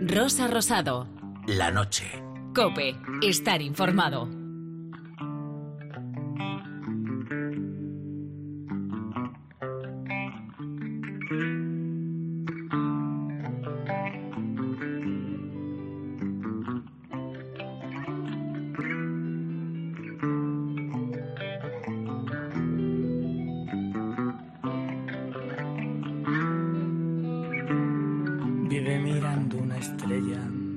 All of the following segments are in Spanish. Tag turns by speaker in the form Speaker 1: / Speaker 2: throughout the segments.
Speaker 1: Rosa Rosado.
Speaker 2: La noche.
Speaker 1: COPE. Estar informado.
Speaker 3: Vive mirando una estrella,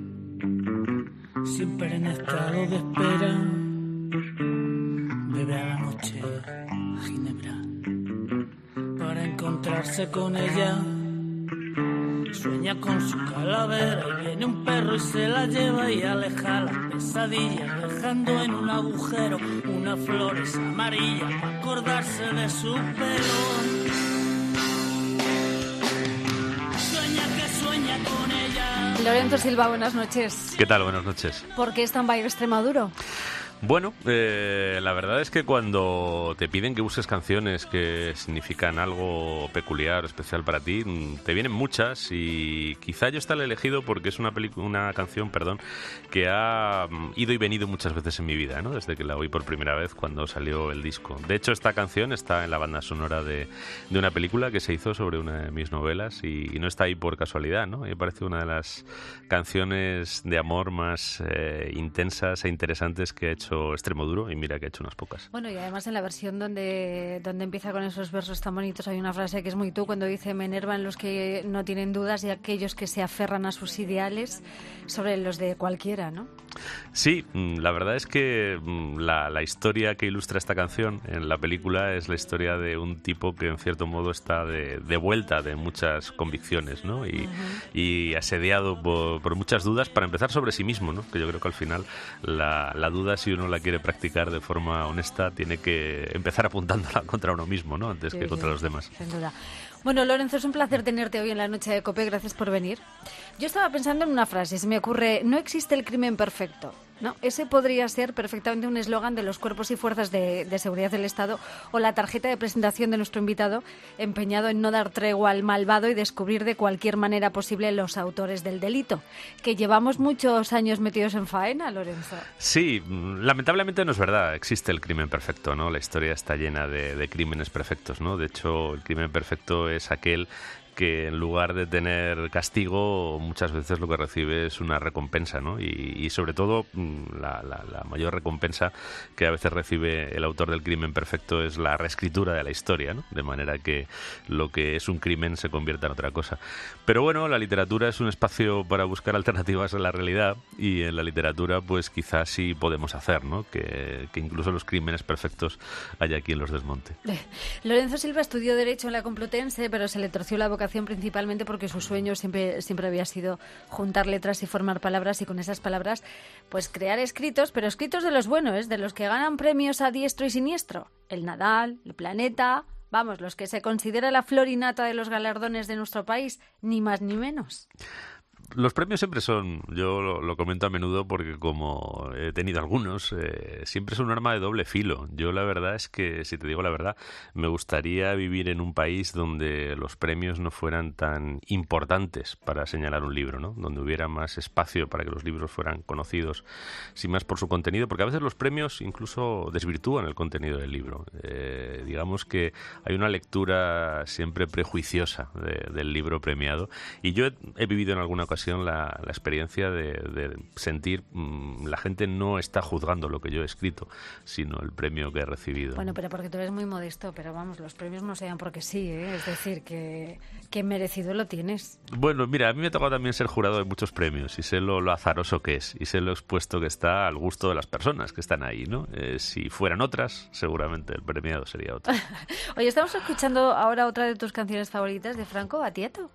Speaker 3: siempre en estado de espera. Bebe a la noche ginebra para encontrarse con ella. Sueña con su calavera y viene un perro y se la lleva y aleja la pesadilla, dejando en un agujero unas flores amarillas para acordarse de su pelo. Sueña con ella.
Speaker 4: Lorenzo Silva, buenas noches.
Speaker 5: ¿Qué tal? Buenas noches.
Speaker 4: ¿Por qué stand-by Extremaduro?
Speaker 5: Bueno, la verdad es que cuando te piden que busques canciones que significan algo peculiar o especial para ti, te vienen muchas y quizá yo esté elegido porque es una canción, que ha ido y venido muchas veces en mi vida, ¿no? Desde que la oí por primera vez cuando salió el disco. De hecho, esta canción está en la banda sonora de una película que se hizo sobre una de mis novelas y no está ahí por casualidad, ¿no? Me parece una de las canciones de amor más intensas e interesantes que ha hecho Extremoduro, y mira que ha hecho unas pocas.
Speaker 4: Bueno, y además en la versión donde empieza con esos versos tan bonitos hay una frase que es muy tú, cuando dice: me enervan los que no tienen dudas y aquellos que se aferran a sus ideales sobre los de cualquiera, ¿no?
Speaker 5: Sí, la verdad es que la historia que ilustra esta canción en la película es la historia de un tipo que en cierto modo está de vuelta de muchas convicciones, ¿no? Y asediado por muchas dudas, para empezar sobre sí mismo, ¿no? Que yo creo que al final la duda, si uno la quiere practicar de forma honesta, tiene que empezar apuntándola contra uno mismo, ¿no? Antes que contra los demás.
Speaker 4: Sin duda. Bueno, Lorenzo, es un placer tenerte hoy en la noche de COPE. Gracias por venir. Yo estaba pensando en una frase, se me ocurre: no existe el crimen perfecto, ¿no? Ese podría ser perfectamente un eslogan de los cuerpos y fuerzas de seguridad del Estado, o la tarjeta de presentación de nuestro invitado, empeñado en no dar tregua al malvado y descubrir de cualquier manera posible los autores del delito. Que llevamos muchos años metidos en faena, Lorenzo.
Speaker 5: Sí, lamentablemente no es verdad, existe el crimen perfecto, ¿no? La historia está llena de crímenes perfectos, ¿no? De hecho, el crimen perfecto es aquel que en lugar de tener castigo, muchas veces lo que recibe es una recompensa, ¿no? Y sobre todo, la mayor recompensa que a veces recibe el autor del crimen perfecto es la reescritura de la historia, ¿no? De manera que lo que es un crimen se convierta en otra cosa. Pero bueno, la literatura es un espacio para buscar alternativas a la realidad, y en la literatura pues quizás sí podemos hacer, ¿no? Que incluso los crímenes perfectos haya quien los desmonte.
Speaker 4: Lorenzo Silva estudió Derecho en la Complutense, pero se le torció la boca principalmente porque su sueño siempre había sido juntar letras y formar palabras, y con esas palabras pues crear escritos, pero escritos de los buenos, de los que ganan premios a diestro y siniestro. El Nadal, el Planeta, vamos, los que se considera la flor y nata de los galardones de nuestro país, ni más ni menos.
Speaker 5: Los premios siempre son, yo lo comento a menudo porque como he tenido algunos, siempre son un arma de doble filo. Yo la verdad es que, si te digo la verdad, me gustaría vivir en un país donde los premios no fueran tan importantes para señalar un libro, ¿no? Donde hubiera más espacio para que los libros fueran conocidos, sin más por su contenido, porque a veces los premios incluso desvirtúan el contenido del libro. Digamos que hay una lectura siempre prejuiciosa del libro premiado, y yo he vivido en alguna ocasión la experiencia de sentir la gente no está juzgando lo que yo he escrito, sino el premio que he recibido.
Speaker 4: Bueno, pero porque tú eres muy modesto, pero vamos, los premios no se dan porque sí, ¿eh? Es decir, que merecido lo tienes.
Speaker 5: Bueno, mira, a mí me ha tocado también ser jurado de muchos premios, y sé lo azaroso que es, y sé lo expuesto que está al gusto de las personas que están ahí, ¿no? Si fueran otras, seguramente el premiado sería otro.
Speaker 4: Oye, estamos escuchando ahora otra de tus canciones favoritas de Franco Battiato.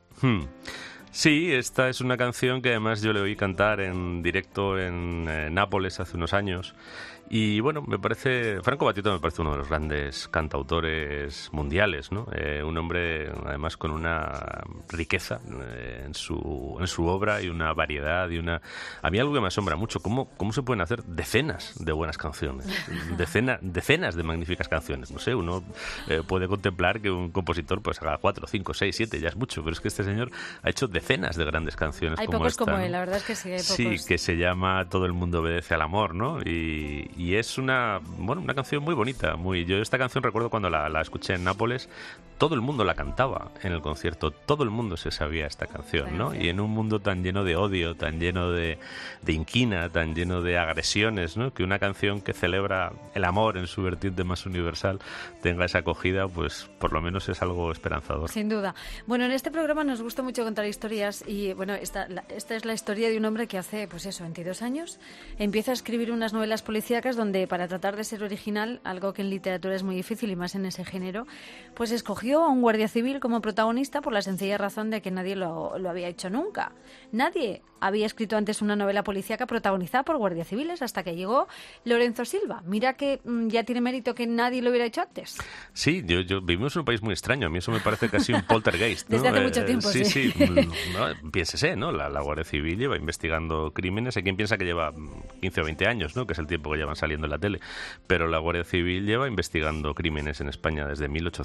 Speaker 5: Sí, esta es una canción que además yo le oí cantar en directo en Nápoles hace unos años, Y bueno, Franco Battiato me parece uno de los grandes cantautores mundiales, ¿no? Un hombre además con una riqueza en su obra y una variedad y a mí algo que me asombra mucho, cómo se pueden hacer decenas de buenas canciones, decenas de magníficas canciones. No sé, uno puede contemplar que un compositor pues haga 4, 5, 6, 7, ya es mucho, pero es que este señor ha hecho decenas de grandes canciones.
Speaker 4: Hay
Speaker 5: como
Speaker 4: pocos
Speaker 5: esta,
Speaker 4: como
Speaker 5: ¿no?
Speaker 4: él, la verdad es que sí, hay pocos.
Speaker 5: Sí, que se llama Todo el mundo obedece al amor, ¿no? Y es una canción muy bonita. Yo esta canción recuerdo cuando la escuché en Nápoles, todo el mundo la cantaba en el concierto, todo el mundo se sabía esta canción, ¿no? Y en un mundo tan lleno de odio, tan lleno de inquina, tan lleno de agresiones, ¿no? Que una canción que celebra el amor en su vertiente más universal tenga esa acogida, pues por lo menos es algo esperanzador.
Speaker 4: Sin duda. Bueno, en este programa nos gusta mucho contar historias y bueno, esta es la historia de un hombre que hace, pues eso, 22 años, empieza a escribir unas novelas policíacas donde, para tratar de ser original, algo que en literatura es muy difícil y más en ese género, pues escogió a un guardia civil como protagonista por la sencilla razón de que nadie lo había hecho nunca. Nadie había escrito antes una novela policíaca protagonizada por guardias civiles hasta que llegó Lorenzo Silva. Mira que ya tiene mérito que nadie lo hubiera hecho antes.
Speaker 5: Sí, vivimos en un país muy extraño. A mí eso me parece casi un poltergeist, ¿no?
Speaker 4: Desde hace mucho tiempo, sí.
Speaker 5: Sí. No, piénsese, ¿no? La Guardia Civil lleva investigando crímenes. Hay quien piensa que lleva 15 o 20 años, ¿no? Que es el tiempo que llevan saliendo en la tele. Pero la Guardia Civil lleva investigando crímenes en España desde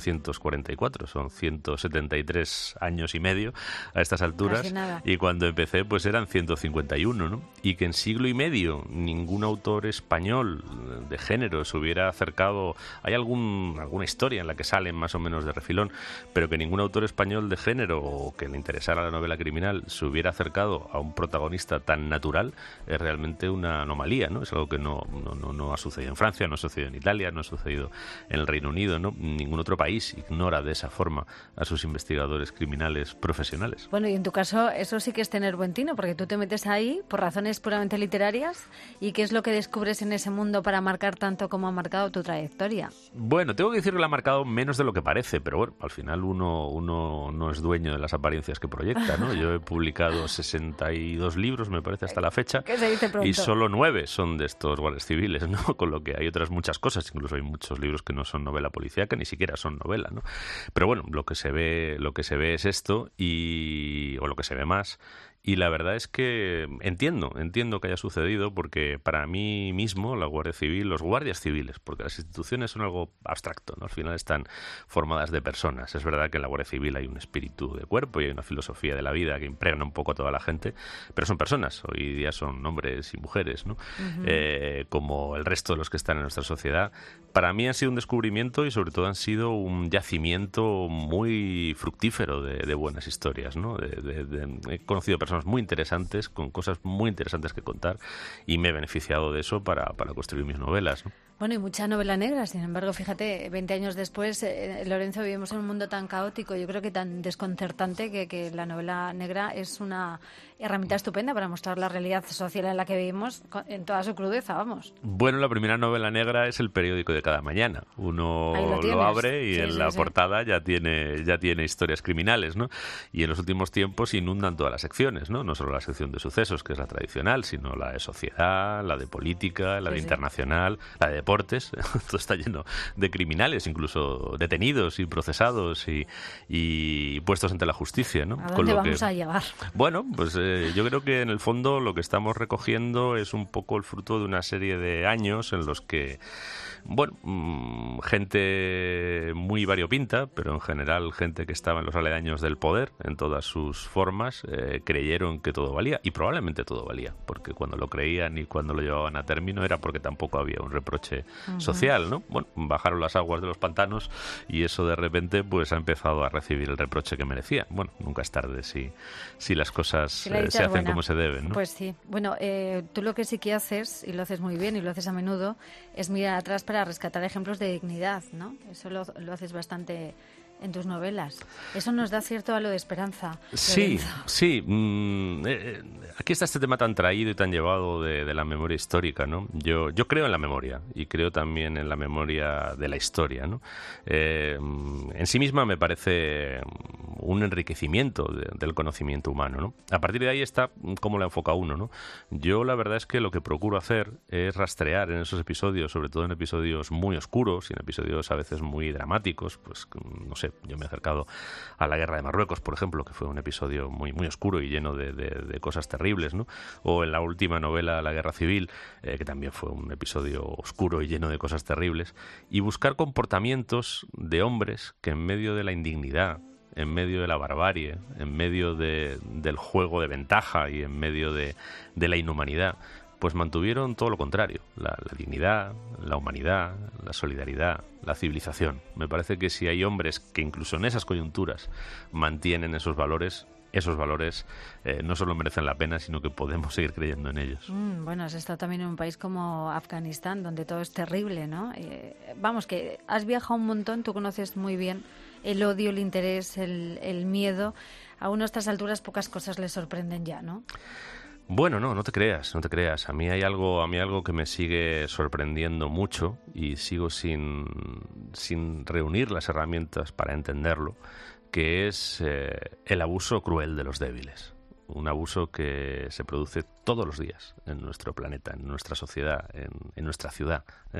Speaker 5: 1844. Son 173 años y medio a estas alturas.
Speaker 4: Casi nada.
Speaker 5: Y cuando empecé, pues eran 151, ¿no? Y que en siglo y medio ningún autor español de género se hubiera acercado. Hay alguna historia en la que salen más o menos de refilón, pero que ningún autor español de género o que le interesara la novela criminal se hubiera acercado a un protagonista tan natural es realmente una anomalía, ¿no? Es algo que no ha sucedido en Francia, no ha sucedido en Italia, no ha sucedido en el Reino Unido, ¿no? Ningún otro país ignora de esa forma a sus investigadores criminales profesionales.
Speaker 4: Bueno, y en tu caso eso sí que es tener buen tino, porque tú te metes ahí por razones puramente literarias. ¿Y qué es lo que descubres en ese mundo para marcar tanto como ha marcado tu trayectoria?
Speaker 5: Bueno, tengo que decir que lo ha marcado menos de lo que parece, pero bueno, al final uno no es dueño de las apariencias que proyecta, ¿no? Yo he publicado 62 libros, me parece, hasta la fecha,
Speaker 4: ¿Qué se dice pronto?
Speaker 5: Y solo 9 son de estos guardias civiles, ¿no? Con lo que hay otras muchas cosas, incluso hay muchos libros que no son novela policíaca, ni siquiera son novela, ¿no? Pero bueno, lo que se ve es esto, o lo que se ve más. Y la verdad es que entiendo que haya sucedido, porque para mí mismo la Guardia Civil, los guardias civiles, porque las instituciones son algo abstracto, ¿no? Al final están formadas de personas. Es verdad que en la Guardia Civil hay un espíritu de cuerpo y hay una filosofía de la vida que impregna un poco a toda la gente, pero son personas. Hoy día son hombres y mujeres, ¿no? Como el resto de los que están en nuestra sociedad. Para mí han sido un descubrimiento y sobre todo han sido un yacimiento muy fructífero de buenas historias, ¿no? He conocido personas muy interesantes, con cosas muy interesantes que contar, y me he beneficiado de eso para construir mis novelas, ¿no?
Speaker 4: Bueno, y mucha novela negra, sin embargo, fíjate, 20 años después, Lorenzo, vivimos en un mundo tan caótico, yo creo que tan desconcertante, que la novela negra es una herramienta estupenda para mostrar la realidad social en la que vivimos en toda su crudeza, vamos.
Speaker 5: Bueno, la primera novela negra es el periódico de cada mañana. Uno lo abre y en la portada ya tiene historias criminales, ¿no? Y en los últimos tiempos inundan todas las secciones, ¿no? No solo la sección de sucesos, que es la tradicional, sino la de sociedad, la de política, la de internacional, la de deportes. Todo está lleno de criminales, incluso detenidos y procesados y puestos ante la justicia, ¿no?
Speaker 4: ¿A dónde vamos a llevar?
Speaker 5: Bueno, pues yo creo que en el fondo lo que estamos recogiendo es un poco el fruto de una serie de años en los que, bueno, gente muy variopinta, pero en general gente que estaba en los aledaños del poder en todas sus formas, creyeron que todo valía, y probablemente todo valía, porque cuando lo creían y cuando lo llevaban a término era porque tampoco había un reproche social, ¿no? Bueno, bajaron las aguas de los pantanos y eso de repente pues ha empezado a recibir el reproche que merecía. Bueno, nunca es tarde si las cosas se hacen como se deben, ¿no?
Speaker 4: Pues sí. Bueno, tú lo que sí que haces, y lo haces muy bien y lo haces a menudo, es mirar atrás para rescatar ejemplos de dignidad, ¿no? Eso lo haces bastante en tus novelas. Eso nos da cierto halo de esperanza.
Speaker 5: Sí,
Speaker 4: Lorenzo.
Speaker 5: sí. aquí está este tema tan traído y tan llevado de la memoria histórica, ¿no? Yo creo en la memoria y creo también en la memoria de la historia, ¿no? En sí misma me parece un enriquecimiento del conocimiento humano, ¿no? A partir de ahí está cómo la enfoca uno, ¿no? Yo la verdad es que lo que procuro hacer es rastrear en esos episodios, sobre todo en episodios muy oscuros y en episodios a veces muy dramáticos, pues no sé, yo me he acercado a la Guerra de Marruecos, por ejemplo, que fue un episodio muy, muy oscuro y lleno de cosas terribles, ¿no? O en la última novela, La Guerra Civil, que también fue un episodio oscuro y lleno de cosas terribles, y buscar comportamientos de hombres que en medio de la indignidad, en medio de la barbarie, en medio del juego de ventaja y en medio de la inhumanidad, pues mantuvieron todo lo contrario, la dignidad, la humanidad, la solidaridad, la civilización. Me parece que si hay hombres que incluso en esas coyunturas mantienen esos valores no solo merecen la pena, sino que podemos seguir creyendo en ellos.
Speaker 4: Bueno, has estado también en un país como Afganistán, donde todo es terrible, ¿no? Vamos, que has viajado un montón, tú conoces muy bien el odio, el interés, el miedo. Aún a estas alturas pocas cosas les sorprenden ya, ¿no?
Speaker 5: Bueno, no te creas. A mí hay algo que me sigue sorprendiendo mucho y sigo sin reunir las herramientas para entenderlo, que es el abuso cruel de los débiles. Un abuso que se produce todos los días en nuestro planeta, en nuestra sociedad, en nuestra ciudad.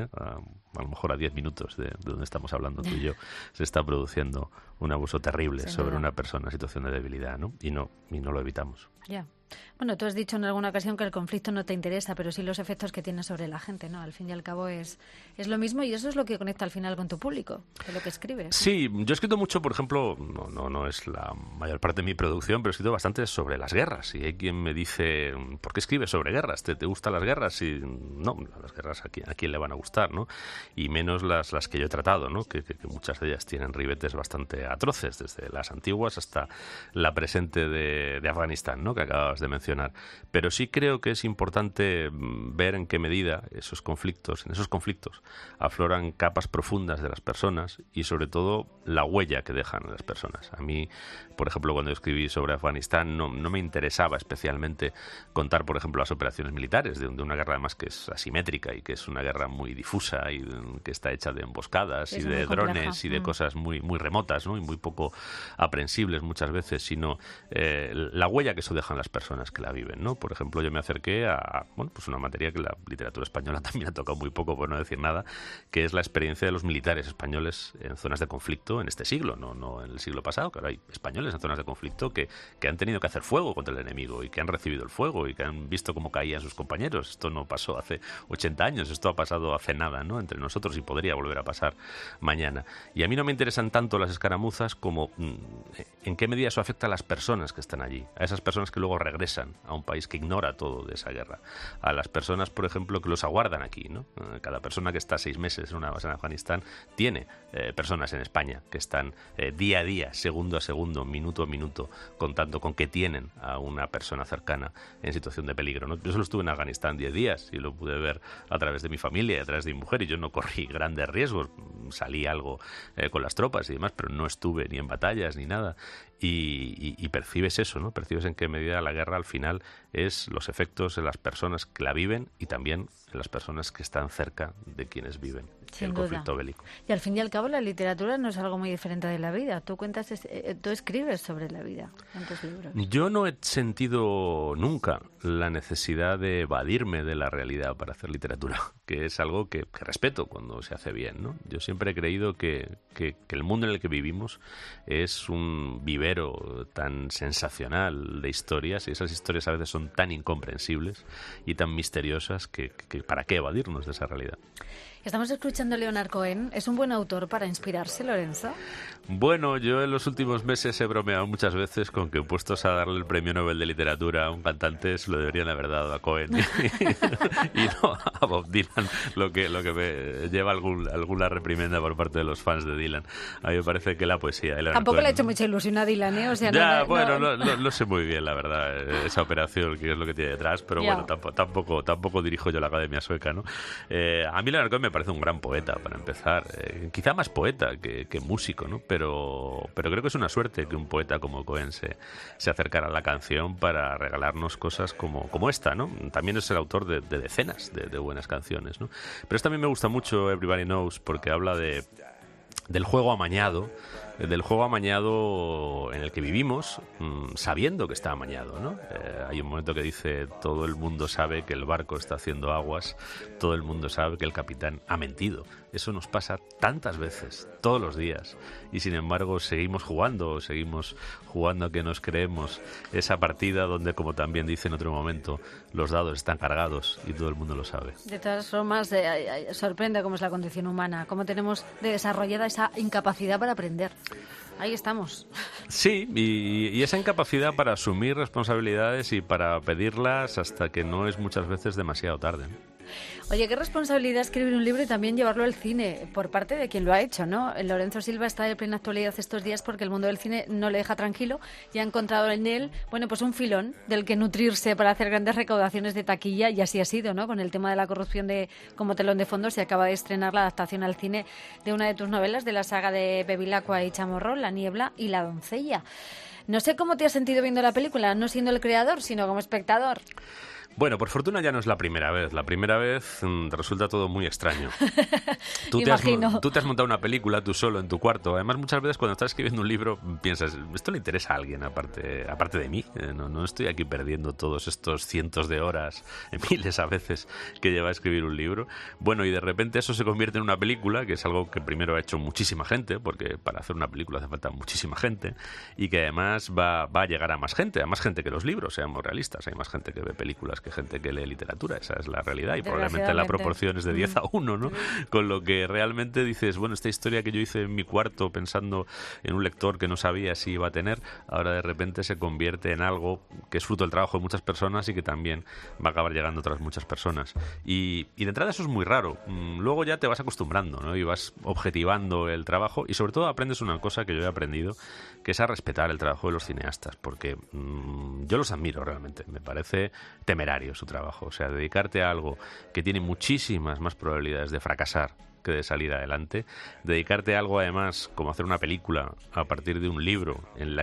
Speaker 5: A lo mejor a 10 minutos de donde estamos hablando tú y yo, se está produciendo un abuso terrible sobre una persona en situación de debilidad, ¿no? Y no lo evitamos.
Speaker 4: Ya. Bueno, tú has dicho en alguna ocasión que el conflicto no te interesa, pero sí los efectos que tiene sobre la gente, ¿no? Al fin y al cabo es lo mismo y eso es lo que conecta al final con tu público, de lo que escribes, ¿no? Sí,
Speaker 5: yo he escrito mucho, por ejemplo, no es la mayor parte de mi producción, pero he escrito bastante sobre las guerras. Y hay quien me dice, ¿por qué escribes sobre guerras? ¿Te gustan las guerras? Y no, las guerras a quién le van a gustar, ¿no? Y menos las que yo he tratado, ¿no? Que muchas de ellas tienen ribetes bastante atroces, desde las antiguas hasta la presente de Afganistán, ¿no? Que acababas de mencionar. Pero sí creo que es importante ver en qué medida en esos conflictos afloran capas profundas de las personas y sobre todo la huella que dejan en las personas. A mí, por ejemplo, cuando escribí sobre Afganistán no me interesaba especialmente contar, por ejemplo, las operaciones militares de una guerra además que es asimétrica y que es una guerra muy difusa y que está hecha de emboscadas y de drones y de cosas muy, muy remotas, ¿no? Y muy poco aprehensibles muchas veces, sino la huella que eso deja en las personas que la viven, ¿no? Por ejemplo, yo me acerqué a pues una materia que la literatura española también ha tocado muy poco, por no decir nada, que es la experiencia de los militares españoles en zonas de conflicto en este siglo, no en el siglo pasado, que ahora hay españoles en zonas de conflicto que han tenido que hacer fuego contra el enemigo y que han recibido el fuego y que han visto cómo caían sus compañeros. Esto no pasó hace 80 años, esto ha pasado hace nada, ¿no? Entre nosotros y podría volver a pasar mañana. Y a mí no me interesan tanto las escaramuzas como en qué medida eso afecta a las personas que están allí, a esas personas que luego regresan a un país que ignora todo de esa guerra, a las personas, por ejemplo, que los aguardan aquí, ¿no? Cada persona que está 6 meses en una base en Afganistán tiene personas en España que están día a día, segundo a segundo, minuto a minuto, contando con que tienen a una persona cercana en situación de peligro, ¿no? Yo solo estuve en Afganistán 10 días y lo pude ver a través de mi familia y a través de mi mujer y yo no corrí grandes riesgos, salí algo con las tropas y demás, pero no estuve ni en batallas ni nada. Y percibes eso, ¿no? Percibes en qué medida la guerra al final es los efectos en las personas que la viven y también en las personas que están cerca de quienes viven el conflicto bélico.
Speaker 4: Y al fin y al cabo la literatura no es algo muy diferente de la vida. Tú escribes sobre la vida en tus libros.
Speaker 5: Yo no he sentido nunca la necesidad de evadirme de la realidad para hacer literatura, que es algo que respeto cuando se hace bien, ¿no? Yo siempre he creído que el mundo en el que vivimos es un vivero tan sensacional de historias y esas historias a veces son tan incomprensibles y tan misteriosas que ¿para qué evadirnos de esa realidad?
Speaker 4: Estamos escuchando a Leonard Cohen. ¿Es un buen autor para inspirarse, Lorenzo?
Speaker 5: Bueno, yo en los últimos meses he bromeado muchas veces con que puestos a darle el premio Nobel de Literatura a un cantante se lo deberían haber dado a Cohen y no a Bob Dylan, lo que me lleva alguna reprimenda por parte de los fans de Dylan. A mí me parece que la poesía de Leonard
Speaker 4: Tampoco
Speaker 5: Cohen...
Speaker 4: le ha hecho mucha ilusión a Dylan, ¿eh? O sea,
Speaker 5: no sé muy bien, la verdad, esa operación, que es lo que tiene detrás, pero bueno, tampoco dirijo yo la Academia Academia Sueca, ¿no? A mí Leonard Cohen me parece un gran poeta, para empezar. Quizá más poeta que músico, ¿no? Pero creo que es una suerte que un poeta como Cohen se acercara a la canción para regalarnos cosas como esta, ¿no? También es el autor de decenas de buenas canciones, ¿no? Pero esta también me gusta mucho, Everybody Knows, porque habla del juego amañado en el que vivimos, sabiendo que está amañado, ¿no? Hay un momento que dice: todo el mundo sabe que el barco está haciendo aguas, todo el mundo sabe que el capitán ha mentido. Eso nos pasa tantas veces, todos los días, y sin embargo seguimos jugando a que nos creemos esa partida donde, como también dice en otro momento, los dados están cargados y todo el mundo lo sabe.
Speaker 4: De todas formas, sorprende cómo es la condición humana, cómo tenemos desarrollada esa incapacidad para aprender. Ahí estamos. Sí,
Speaker 5: y esa incapacidad para asumir responsabilidades y para pedirlas hasta que no es muchas veces demasiado tarde, ¿no?
Speaker 4: Oye, qué responsabilidad escribir un libro y también llevarlo al cine, por parte de quien lo ha hecho, ¿no? Lorenzo Silva está en plena actualidad estos días porque el mundo del cine no le deja tranquilo y ha encontrado en él, bueno, pues un filón del que nutrirse para hacer grandes recaudaciones de taquilla, y así ha sido, ¿no? Con el tema de la corrupción como telón de fondo, se acaba de estrenar la adaptación al cine de una de tus novelas de la saga de Bevilacqua y Chamorro, La niebla y la doncella. No sé cómo te has sentido viendo la película, no siendo el creador, sino como espectador.
Speaker 5: Bueno, por fortuna ya no es la primera vez. La primera vez resulta todo muy extraño. Tú te has montado una película tú solo en tu cuarto. Además, muchas veces cuando estás escribiendo un libro piensas, esto le interesa a alguien aparte de mí. No estoy aquí perdiendo todos estos cientos de horas, miles a veces, que lleva a escribir un libro. Bueno, y de repente eso se convierte en una película, que es algo que primero ha hecho muchísima gente, porque para hacer una película hace falta muchísima gente, y que además va a llegar a más gente que los libros, seamos realistas. Hay más gente que ve películas que gente que lee literatura, esa es la realidad, y probablemente la proporción es de 10 a 1, ¿no? Con lo que realmente dices, bueno, esta historia que yo hice en mi cuarto pensando en un lector que no sabía si iba a tener, ahora de repente se convierte en algo que es fruto del trabajo de muchas personas y que también va a acabar llegando a otras muchas personas. Y de entrada eso es muy raro. Luego ya te vas acostumbrando, ¿no? Y vas objetivando el trabajo, y sobre todo aprendes una cosa que yo he aprendido, que es a respetar el trabajo de los cineastas, porque yo los admiro realmente, me parece temerario su trabajo. O sea, dedicarte a algo que tiene muchísimas más probabilidades de fracasar que de salir adelante, dedicarte a algo además como hacer una película a partir de un libro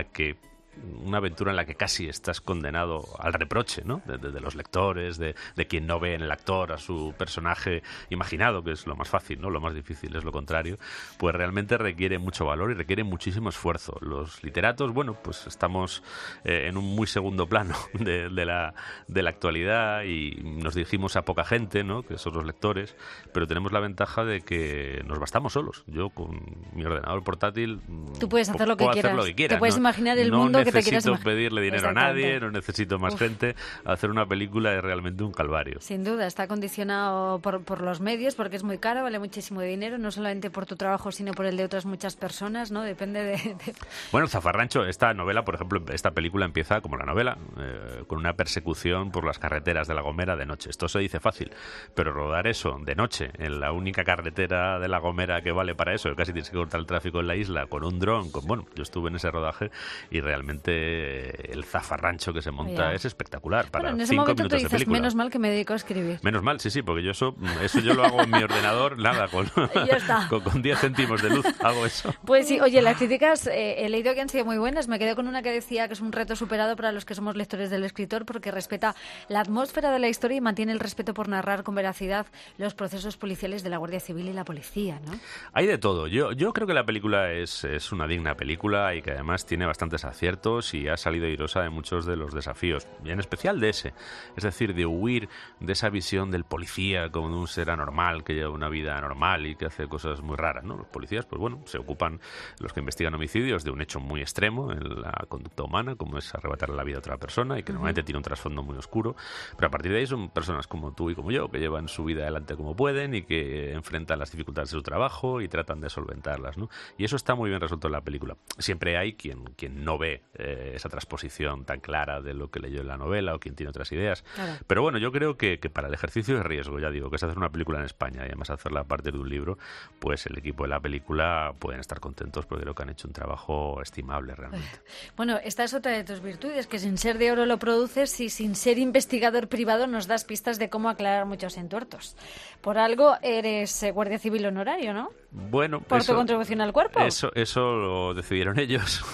Speaker 5: una aventura en la que casi estás condenado al reproche, ¿no? De los lectores, de quien no ve en el actor a su personaje imaginado, que es lo más fácil, ¿no? Lo más difícil es lo contrario. Pues realmente requiere mucho valor y requiere muchísimo esfuerzo. Los literatos, bueno, pues estamos en un muy segundo plano de la actualidad, y nos dirigimos a poca gente, ¿no? Que son los lectores, pero tenemos la ventaja de que nos bastamos solos. Yo con mi ordenador portátil
Speaker 4: tú puedes hacer lo que quieras. Te puedes imaginar el mundo.
Speaker 5: No necesito pedirle dinero a nadie, no necesito más gente. Hacer una película es realmente un calvario.
Speaker 4: Sin duda, está condicionado por los medios, porque es muy caro, vale muchísimo dinero, no solamente por tu trabajo, sino por el de otras muchas personas, ¿no? Depende de...
Speaker 5: Bueno, Zafarrancho, esta novela, por ejemplo, esta película empieza como la novela, con una persecución por las carreteras de La Gomera de noche. Esto se dice fácil, pero rodar eso de noche, en la única carretera de La Gomera que vale para eso, que casi tienes que cortar el tráfico en la isla, con un dron, bueno, yo estuve en ese rodaje y realmente el zafarrancho que se monta es espectacular. Para
Speaker 4: en ese
Speaker 5: 5
Speaker 4: momento
Speaker 5: minutos
Speaker 4: tú dices,
Speaker 5: de película.
Speaker 4: menos mal que me dedico a escribir.
Speaker 5: Menos mal, sí, porque yo eso yo lo hago en mi ordenador, nada, con 10 céntimos de luz hago eso.
Speaker 4: Pues sí, oye, las críticas he leído que han sido muy buenas. Me quedé con una que decía que es un reto superado para los que somos lectores del escritor, porque respeta la atmósfera de la historia y mantiene el respeto por narrar con veracidad los procesos policiales de la Guardia Civil y la policía, ¿no?
Speaker 5: Hay de todo. Yo creo que la película es una digna película y que además tiene bastantes aciertos y ha salido airosa de muchos de los desafíos, y en especial de ese, es decir, de huir de esa visión del policía como de un ser anormal que lleva una vida anormal y que hace cosas muy raras, ¿no? Los policías, pues bueno, se ocupan, los que investigan homicidios, de un hecho muy extremo en la conducta humana, como es arrebatarle la vida a otra persona, y que normalmente tiene un trasfondo muy oscuro, pero a partir de ahí son personas como tú y como yo, que llevan su vida adelante como pueden y que enfrentan las dificultades de su trabajo y tratan de solventarlas, ¿no? Y eso está muy bien resuelto en la película. Siempre hay quien no ve esa transposición tan clara de lo que leyó en la novela o quien tiene otras ideas.
Speaker 4: Claro.
Speaker 5: Pero bueno, yo creo que para el ejercicio de riesgo, ya digo, que es hacer una película en España y además hacerla a partir de un libro, pues el equipo de la película pueden estar contentos porque creo que han hecho un trabajo estimable realmente.
Speaker 4: Bueno, esta es otra de tus virtudes, que sin ser de oro lo produces y sin ser investigador privado nos das pistas de cómo aclarar muchos entuertos. Por algo eres guardia civil honorario, ¿no?
Speaker 5: Bueno,
Speaker 4: ¿Por tu contribución al cuerpo?
Speaker 5: Eso lo decidieron ellos.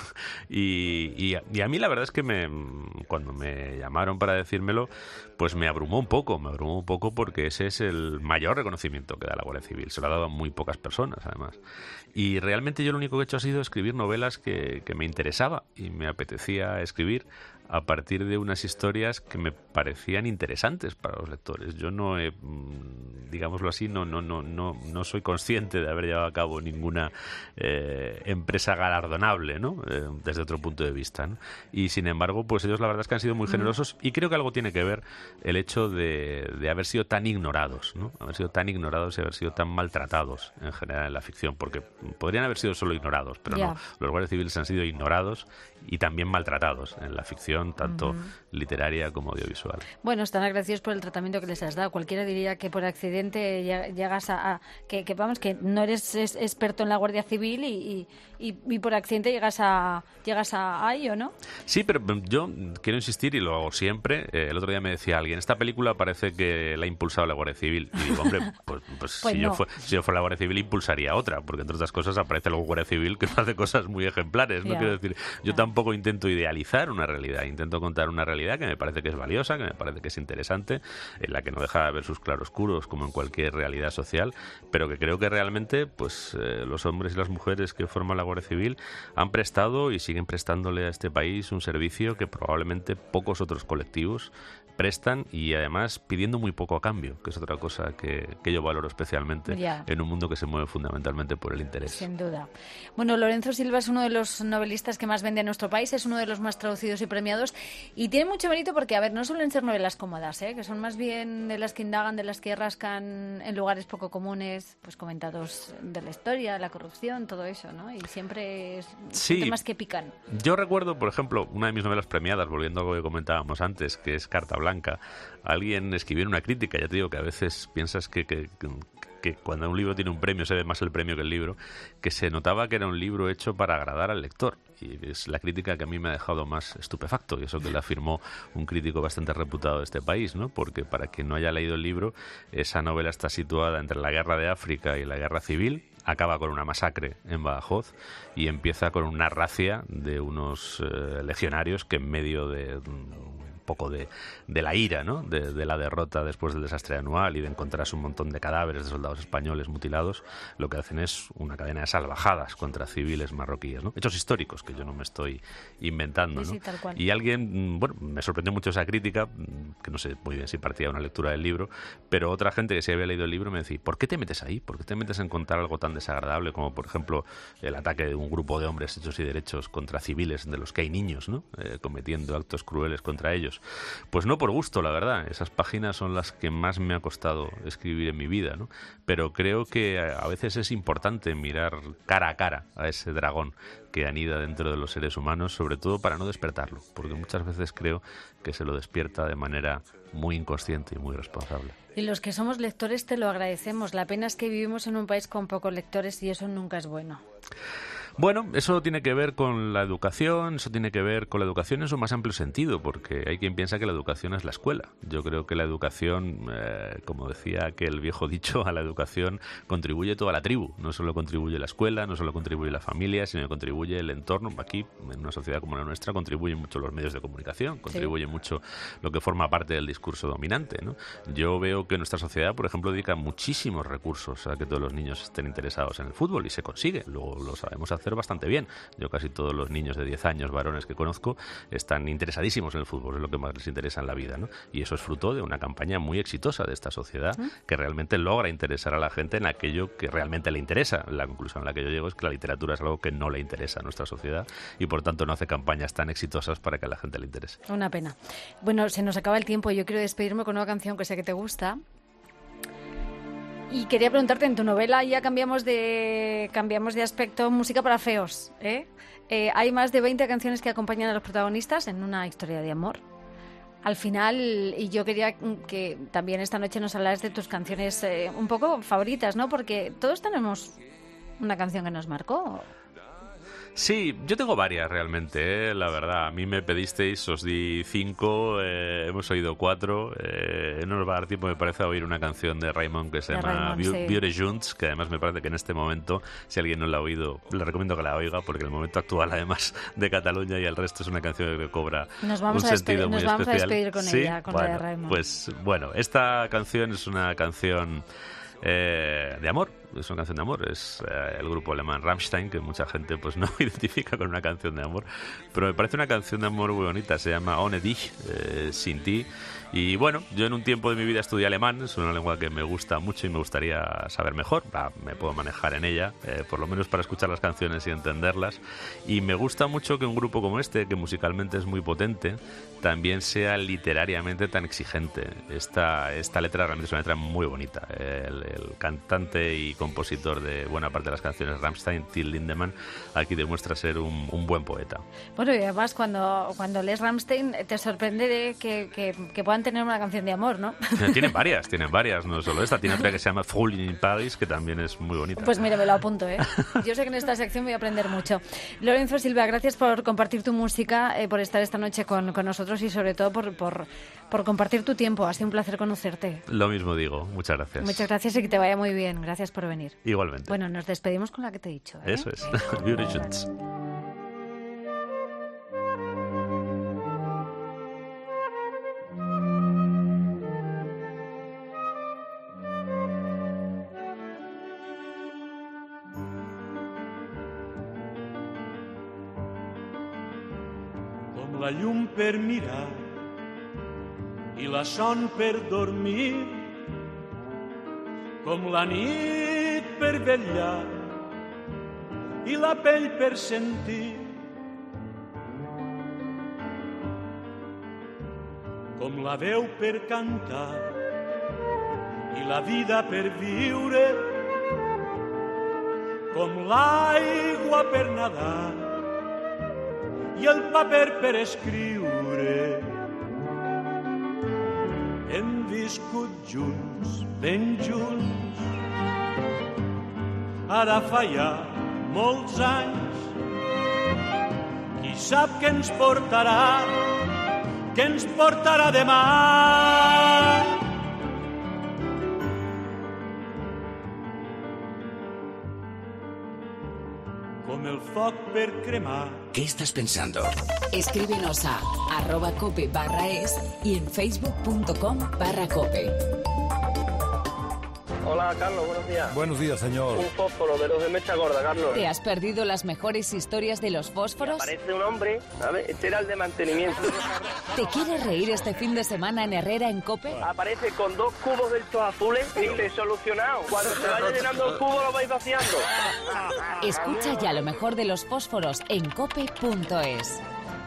Speaker 5: Y a mí la verdad es que cuando me llamaron para decírmelo, pues me abrumó un poco porque ese es el mayor reconocimiento que da la Guardia Civil. Se lo ha dado a muy pocas personas, además. Y realmente yo lo único que he hecho ha sido escribir novelas que me interesaba y me apetecía escribir a partir de unas historias que me parecían interesantes para los lectores. Yo no he, digámoslo así, no soy consciente de haber llevado a cabo ninguna empresa galardonable, ¿no? Desde otro punto de vista, ¿no? Y sin embargo, pues ellos la verdad es que han sido muy generosos y creo que algo tiene que ver el hecho de haber sido tan ignorados, ¿no? Haber sido tan ignorados y haber sido tan maltratados en general en la ficción, porque podrían haber sido solo ignorados, pero no. Los guardias civiles han sido ignorados y también maltratados en la ficción, tanto literaria como audiovisual. Bueno, están agradecidos por el tratamiento que les has dado. Cualquiera diría que por accidente llegas que no eres experto en la Guardia Civil y por accidente llegas a ello, ¿no? Sí, pero yo quiero insistir y lo hago siempre. El otro día me decía alguien, esta película parece que la ha impulsado la Guardia Civil. Y digo, hombre, pues si no. yo fuera la Guardia Civil impulsaría otra, porque entre otras cosas aparece la Guardia Civil que hace cosas muy ejemplares, ¿no? Quiero decir, yo tampoco intento idealizar una realidad, intento contar una realidad que me parece que es valiosa, que me parece que es interesante, en la que no deja de haber sus claroscuros como en cualquier realidad social, pero que creo que realmente pues los hombres y las mujeres que forman la Guardia Civil han prestado y siguen prestándole a este país un servicio que probablemente pocos otros colectivos prestan y además pidiendo muy poco a cambio, que es otra cosa que yo valoro especialmente en un mundo que se mueve fundamentalmente por el interés. Sin duda. Bueno, Lorenzo Silva es uno de los novelistas que más vende en nuestro país, es uno de los más traducidos y premiados y tiene mucho mérito porque, a ver, no suelen ser novelas cómodas, que son más bien de las que indagan, de las que rascan en lugares poco comunes, pues comentados de la historia, la corrupción, todo eso, ¿no? Y siempre son temas que pican. Yo recuerdo, por ejemplo, una de mis novelas premiadas, volviendo a algo que comentábamos antes, que es Carta Blanca. Alguien escribió una crítica, ya te digo que a veces piensas que cuando un libro tiene un premio se ve más el premio que el libro, que se notaba que era un libro hecho para agradar al lector. Y es la crítica que a mí me ha dejado más estupefacto, y eso que le afirmó un crítico bastante reputado de este país, ¿no? Porque para quien no haya leído el libro, esa novela está situada entre la guerra de África y la guerra civil, acaba con una masacre en Badajoz y empieza con una racia de unos legionarios que en medio de poco de la ira, ¿no? De la derrota después del desastre anual y de encontrarse un montón de cadáveres de soldados españoles mutilados, lo que hacen es una cadena de salvajadas contra civiles marroquíes, ¿no? Hechos históricos que yo no me estoy inventando, ¿no? Sí, tal cual. Y alguien, bueno, me sorprendió mucho esa crítica, que no sé muy bien si partía de una lectura del libro, pero otra gente que sí había leído el libro me decía, ¿por qué te metes ahí? ¿Por qué te metes en contar algo tan desagradable como, por ejemplo, el ataque de un grupo de hombres hechos y derechos contra civiles de los que hay niños, ¿no? Cometiendo actos crueles contra ellos? Pues no por gusto, la verdad. Esas páginas son las que más me ha costado escribir en mi vida, ¿no? Pero creo que a veces es importante mirar cara a cara a ese dragón que anida dentro de los seres humanos, sobre todo para no despertarlo, porque muchas veces creo que se lo despierta de manera muy inconsciente y muy responsable. Y los que somos lectores te lo agradecemos. La pena es que vivimos en un país con pocos lectores y eso nunca es bueno. Bueno, eso tiene que ver con la educación, eso tiene que ver con la educación en su más amplio sentido, porque hay quien piensa que la educación es la escuela. Yo creo que la educación, como decía aquel viejo dicho, a la educación contribuye toda la tribu. No solo contribuye la escuela, no solo contribuye la familia, sino que contribuye el entorno. Aquí, en una sociedad como la nuestra, contribuyen mucho los medios de comunicación, contribuye mucho lo que forma parte del discurso dominante, ¿no? Yo veo que nuestra sociedad, por ejemplo, dedica muchísimos recursos a que todos los niños estén interesados en el fútbol y se consigue, lo sabemos hacer bastante bien. Yo casi todos los niños de 10 años, varones que conozco, están interesadísimos en el fútbol, es lo que más les interesa en la vida, ¿no? Y eso es fruto de una campaña muy exitosa de esta sociedad que realmente logra interesar a la gente en aquello que realmente le interesa. La conclusión a la que yo llego es que la literatura es algo que no le interesa a nuestra sociedad y por tanto no hace campañas tan exitosas para que a la gente le interese. Una pena. Bueno, se nos acaba el tiempo y yo quiero despedirme con una canción que sé que te gusta.
Speaker 4: Y quería preguntarte, en tu novela ya cambiamos de aspecto, música para feos, ¿eh? Hay más de 20 canciones que acompañan a los protagonistas en una historia de amor. Al final, y yo quería que también esta noche nos hablaras de tus canciones un poco favoritas, ¿no? Porque todos tenemos una canción que nos marcó.
Speaker 5: Sí, yo tengo varias realmente, la verdad. A mí me pedisteis, os di 5, hemos oído 4. No nos va a dar tiempo, me parece, a oír una canción de Raymond que se llama Viure Junts, que además me parece que en este momento, si alguien no la ha oído, le recomiendo que la oiga, porque en el momento actual, además de Cataluña y el resto, es una canción que cobra un sentido muy especial.
Speaker 4: Nos vamos a despedir con ella, con la de Raymond.
Speaker 5: Pues bueno, esta canción es una canción de amor. Es una canción de amor, es el grupo alemán Rammstein, que mucha gente pues no identifica con una canción de amor, pero me parece una canción de amor muy bonita, se llama Ohne dich, sin ti. Y bueno, yo en un tiempo de mi vida estudié alemán, es una lengua que me gusta mucho y me gustaría saber mejor, me puedo manejar en ella, por lo menos para escuchar las canciones y entenderlas. Y me gusta mucho que un grupo como este, que musicalmente es muy potente, también sea literariamente tan exigente. Esta letra realmente es una letra muy bonita. El cantante y compositor de buena parte de las canciones, Rammstein, Till Lindemann, aquí demuestra ser un buen poeta. Bueno,
Speaker 4: y además cuando lees Rammstein te sorprende de que puedan tener una canción de amor, ¿no?
Speaker 5: Tienen varias, no solo esta, tiene otra que se llama Frühling in Paris, que también es muy bonita.
Speaker 4: Pues mira, me lo apunto, ¿eh? Yo sé que en esta sección voy a aprender mucho. Lorenzo Silva, gracias por compartir tu música, por estar esta noche con nosotros y sobre todo por compartir tu tiempo. Ha sido un placer conocerte.
Speaker 5: Lo mismo digo, muchas gracias.
Speaker 4: Muchas gracias y que te vaya muy bien. Gracias por venir.
Speaker 5: Igualmente.
Speaker 4: Bueno, nos despedimos con la que te he dicho, ¿eh?
Speaker 5: Eso es. Viure Junts.
Speaker 2: Com la llum per mirar i la son per dormir, com la nit per vetllar i la pell per sentir, com la veu per cantar i la vida per viure, com l'aigua per nadar i el paper per escriure. Hem viscut junts, ben junts, ara fa ja molts anys. Qui sap què ens portarà demà? Com el foc per cremar.
Speaker 6: ¿Qué estás pensando?
Speaker 1: Escríbenos a @cope/es y en facebook.com/cope.
Speaker 7: Hola, Carlos, buenos días.
Speaker 8: Buenos días, señor.
Speaker 7: Un fósforo de los de mecha gorda, Carlos.
Speaker 1: ¿Te has perdido las mejores historias de los fósforos?
Speaker 7: Aparece un hombre, ¿sabes? Este era el de mantenimiento.
Speaker 1: ¿Te quieres reír este fin de semana en Herrera en COPE?
Speaker 7: Aparece con 2 cubos de estos azules y dice, solucionado. Cuando se vaya llenando el cubo lo vais vaciando.
Speaker 1: Escucha ya lo mejor de los fósforos en cope.es.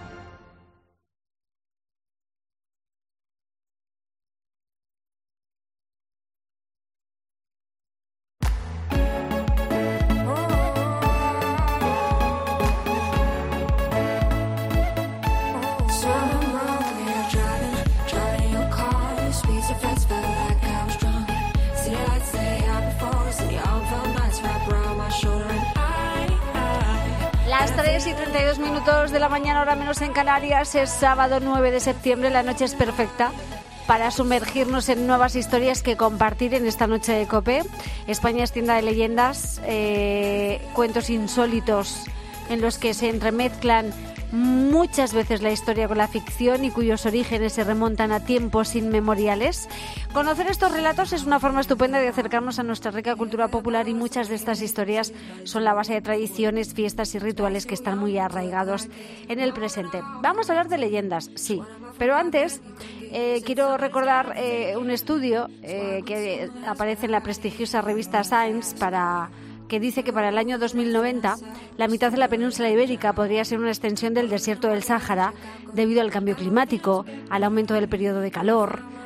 Speaker 4: Las 3:32 de la mañana, hora menos en Canarias, es sábado 9 de septiembre, la noche es perfecta para sumergirnos en nuevas historias que compartir en esta noche de COPE. España es tienda de leyendas, cuentos insólitos en los que se entremezclan muchas veces la historia con la ficción y cuyos orígenes se remontan a tiempos inmemoriales. Conocer estos relatos es una forma estupenda de acercarnos a nuestra rica cultura popular y muchas de estas historias son la base de tradiciones, fiestas y rituales que están muy arraigados en el presente. Vamos a hablar de leyendas, sí, pero antes quiero recordar un estudio que aparece en la prestigiosa revista Science que dice que para el año 2090 la mitad de la península ibérica podría ser una extensión del desierto del Sáhara debido al cambio climático, al aumento del periodo de calor,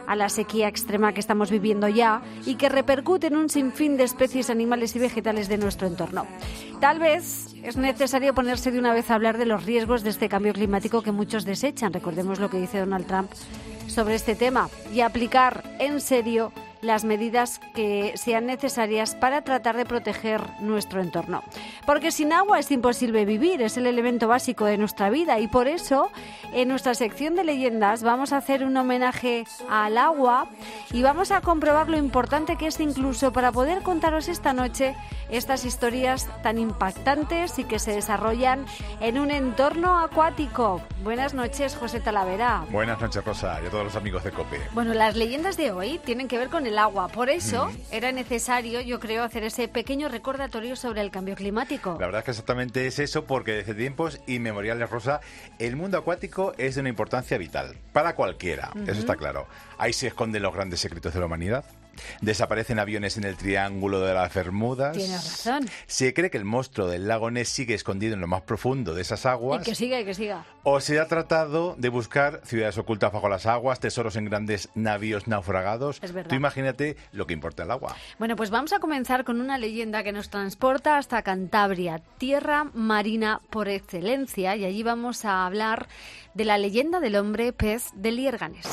Speaker 4: a la sequía extrema que estamos viviendo ya y que repercute en un sinfín de especies animales y vegetales de nuestro entorno. Tal vez es necesario ponerse de una vez a hablar de los riesgos de este cambio climático que muchos desechan. Recordemos lo que dice Donald Trump sobre este tema y aplicar en serio las medidas que sean necesarias para tratar de proteger nuestro entorno. Porque sin agua es imposible vivir, es el elemento básico de nuestra vida y por eso en nuestra sección de leyendas vamos a hacer un homenaje al agua y vamos a comprobar lo importante que es incluso para poder contaros esta noche estas historias tan impactantes y que se desarrollan en un entorno acuático. Buenas noches, José Talavera.
Speaker 6: Buenas noches, Rosa, y a todos los amigos de COPE.
Speaker 4: Bueno, las leyendas de hoy tienen que ver con el agua. Por eso era necesario, yo creo, hacer ese pequeño recordatorio sobre el cambio climático.
Speaker 6: La verdad es que exactamente es eso, porque desde tiempos inmemoriales, Rosa, el mundo acuático es de una importancia vital para cualquiera, eso está claro. Ahí se esconden los grandes secretos de la humanidad. Desaparecen aviones en el Triángulo de las Bermudas.
Speaker 4: Tienes razón.
Speaker 6: Se cree que el monstruo del lago Ness sigue escondido en lo más profundo de esas aguas.
Speaker 4: Y que siga.
Speaker 6: O se ha tratado de buscar ciudades ocultas bajo las aguas, tesoros en grandes navíos naufragados.
Speaker 4: Es verdad.
Speaker 6: Tú imagínate lo que importa el agua.
Speaker 4: Bueno, pues vamos a comenzar con una leyenda que nos transporta hasta Cantabria, tierra marina por excelencia, y allí vamos a hablar de la leyenda del hombre pez de Liérganes.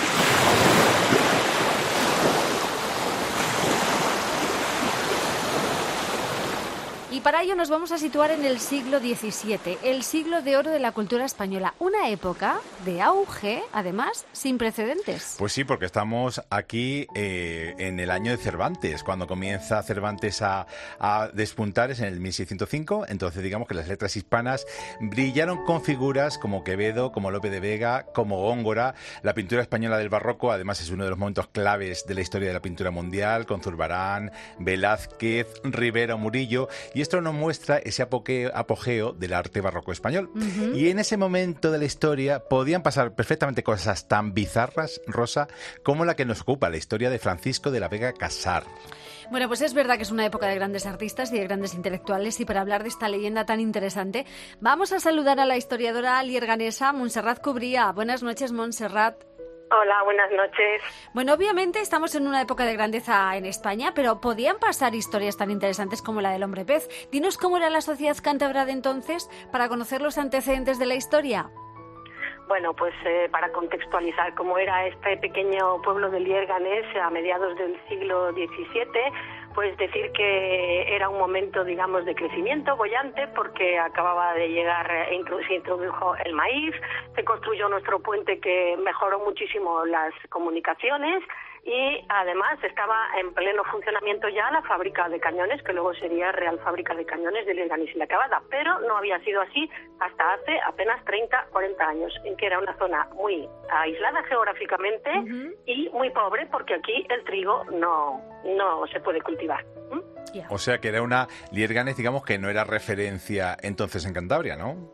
Speaker 4: Y para ello nos vamos a situar en el siglo XVII, el siglo de oro de la cultura española, una época de auge, además, sin precedentes.
Speaker 6: Pues sí, porque estamos aquí en el año de Cervantes, cuando comienza Cervantes a despuntar, es en el 1605, entonces digamos que las letras hispanas brillaron con figuras como Quevedo, como Lope de Vega, como Góngora. La pintura española del barroco, además, es uno de los momentos claves de la historia de la pintura mundial, con Zurbarán, Velázquez, Rivera o Murillo, y esto nos muestra ese apogeo del arte barroco español. Y en ese momento de la historia podían pasar perfectamente cosas tan bizarras, Rosa, como la que nos ocupa, la historia de Francisco de la Vega Casar.
Speaker 4: Bueno, pues es verdad que es una época de grandes artistas y de grandes intelectuales, y para hablar de esta leyenda tan interesante vamos a saludar a la historiadora lierganesa Montserrat Cubría. Buenas noches, Montserrat.
Speaker 8: Hola, buenas noches.
Speaker 4: Bueno, obviamente estamos en una época de grandeza en España, pero ¿podían pasar historias tan interesantes como la del hombre pez? Dinos cómo era la sociedad cántabra de entonces para conocer los antecedentes de la historia.
Speaker 8: Bueno, pues para contextualizar cómo era este pequeño pueblo de Liérganes a mediados del siglo XVII, pues decir que era un momento, digamos, de crecimiento boyante, porque acababa de llegar, se introdujo el maíz, se construyó nuestro puente que mejoró muchísimo las comunicaciones, y además estaba en pleno funcionamiento ya la fábrica de cañones, que luego sería Real Fábrica de Cañones de Liérganes y La Cavada, pero no había sido así hasta hace apenas 30, 40 años, en que era una zona muy aislada geográficamente y muy pobre, porque aquí el trigo no se puede cultivar.
Speaker 6: O sea que era una Liérganes, digamos, que no era referencia entonces en Cantabria, ¿no?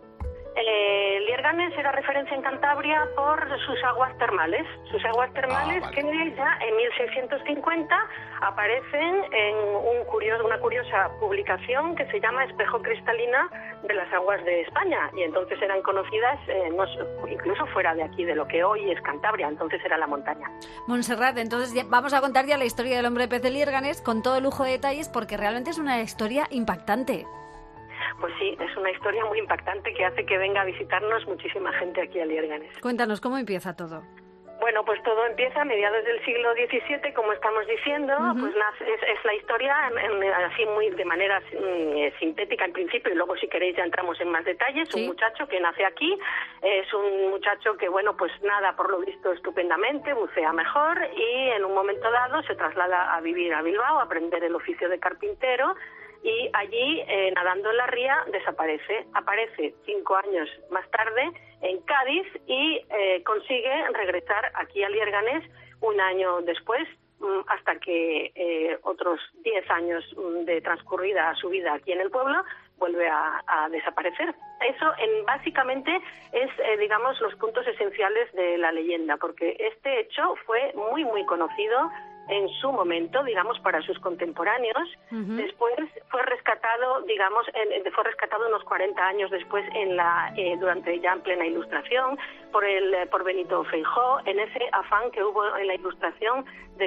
Speaker 8: Liérganes era referencia en Cantabria por sus aguas termales. Vale. Que ya en 1650 aparecen en una curiosa publicación que se llama Espejo Cristalina de las aguas de España, y entonces eran conocidas incluso fuera de aquí, de lo que hoy es Cantabria, entonces era la montaña.
Speaker 4: Montserrat, entonces vamos a contar ya la historia del hombre pez de Liérganes con todo lujo de detalles, porque realmente es una historia impactante.
Speaker 8: Pues sí, es una historia muy impactante que hace que venga a visitarnos muchísima gente aquí a Liérganes.
Speaker 4: Cuéntanos, ¿cómo empieza todo?
Speaker 8: Bueno, pues todo empieza a mediados del siglo XVII, como estamos diciendo, pues es la historia así muy de manera sintética en principio, y luego si queréis ya entramos en más detalles. Sí. Un muchacho que nace aquí, es un muchacho que, bueno, pues nada, por lo visto estupendamente, bucea mejor, y en un momento dado se traslada a vivir a Bilbao, a aprender el oficio de carpintero, y allí, nadando en la ría, desaparece. Aparece 5 años más tarde en Cádiz y consigue regresar aquí a Liérganes un año después, hasta que otros 10 años de transcurrida su vida aquí en el pueblo vuelve a desaparecer. Eso básicamente es, digamos, los puntos esenciales de la leyenda, porque este hecho fue muy, muy conocido en su momento, digamos, para sus contemporáneos. Después fue rescatado, digamos, fue rescatado unos 40 años después durante ya en plena Ilustración por Benito Feijóo, en ese afán que hubo en la Ilustración de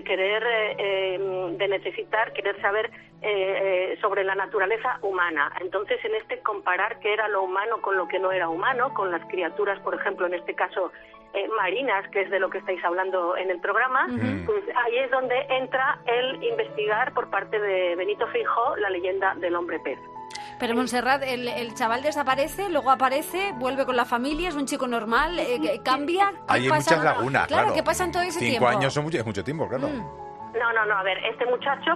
Speaker 8: querer saber sobre la naturaleza humana. Entonces, en comparar qué era lo humano con lo que no era humano, con las criaturas, por ejemplo, en este caso marinas, que es de lo que estáis hablando en el programa, pues ahí es donde entra el investigar por parte de Benito Feijóo la leyenda del hombre pez.
Speaker 4: Pero Montserrat, el chaval desaparece, luego aparece, vuelve con la familia, es un chico normal, cambia.
Speaker 6: Hay muchas lagunas, claro.
Speaker 4: ¿Qué pasa en todo ese
Speaker 6: 5
Speaker 4: tiempo?
Speaker 6: 5 años es mucho tiempo, claro.
Speaker 8: No, a ver, este muchacho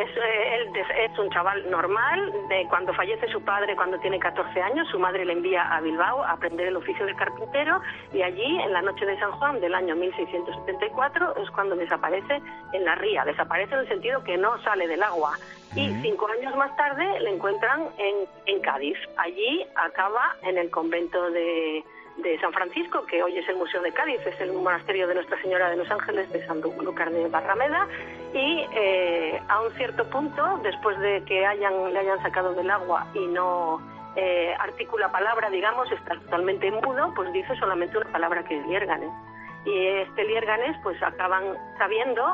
Speaker 8: es un chaval normal. Cuando fallece su padre, cuando tiene 14 años, su madre le envía a Bilbao a aprender el oficio de carpintero, y allí, en la noche de San Juan del año 1674, es cuando desaparece en la ría. Desaparece en el sentido que no sale del agua. Y 5 años más tarde le encuentran en Cádiz. Allí acaba en el convento de San Francisco, que hoy es el Museo de Cádiz, es el monasterio de Nuestra Señora de los Ángeles de Sanlúcar de Barrameda, y a un cierto punto, después de que le hayan sacado del agua y no articula palabra, digamos, está totalmente mudo, pues dice solamente una palabra, que es Liérganes. Y este Liérganes, pues acaban sabiendo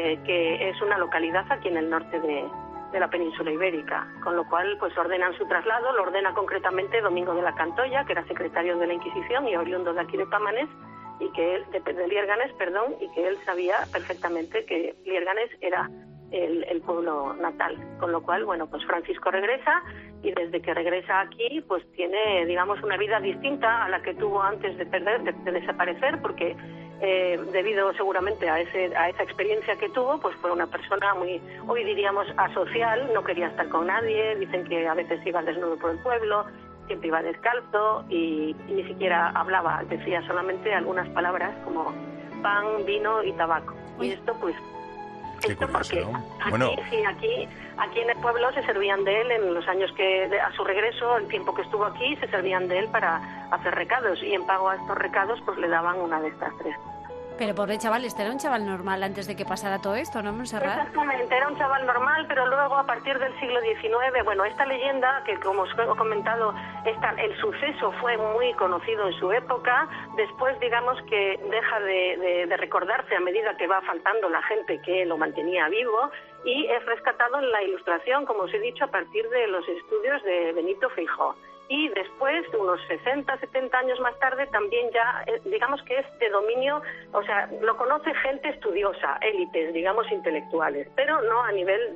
Speaker 8: que es una localidad aquí en el norte de la península ibérica, con lo cual pues ordenan su traslado. Lo ordena concretamente Domingo de la Cantoya, que era secretario de la Inquisición y oriundo de aquí de Pámanes, y que él, de Liérganes, y que él sabía perfectamente que Liérganes era el pueblo natal, con lo cual, bueno, pues Francisco regresa, y desde que regresa aquí pues tiene, digamos, una vida distinta a la que tuvo antes de desaparecer, porque debido seguramente a esa experiencia que tuvo, pues fue una persona muy, hoy diríamos, asocial, no quería estar con nadie, dicen que a veces iba desnudo por el pueblo, siempre iba descalzo y ni siquiera hablaba, decía solamente algunas palabras como pan, vino y tabaco. Y esto pues
Speaker 6: Qué curioso,
Speaker 8: porque
Speaker 6: ¿no? Bueno,
Speaker 8: aquí en el pueblo se servían de él en los años a su regreso, el tiempo que estuvo aquí, se servían de él para hacer recados, y en pago a estos recados pues le daban una de estas 3.
Speaker 4: Pero pobre chaval, este era un chaval normal antes de que pasara todo esto, ¿no, Montserrat?
Speaker 8: Exactamente, era un chaval normal, pero luego a partir del siglo XIX, bueno, esta leyenda, que como os he comentado, el suceso fue muy conocido en su época, después digamos que deja de recordarse a medida que va faltando la gente que lo mantenía vivo, y es rescatado en la Ilustración, como os he dicho, a partir de los estudios de Benito Feijóo. Y después, unos 60, 70 años más tarde, también ya, digamos que es de dominio, o sea, lo conoce gente estudiosa, élites, digamos, intelectuales, pero no a nivel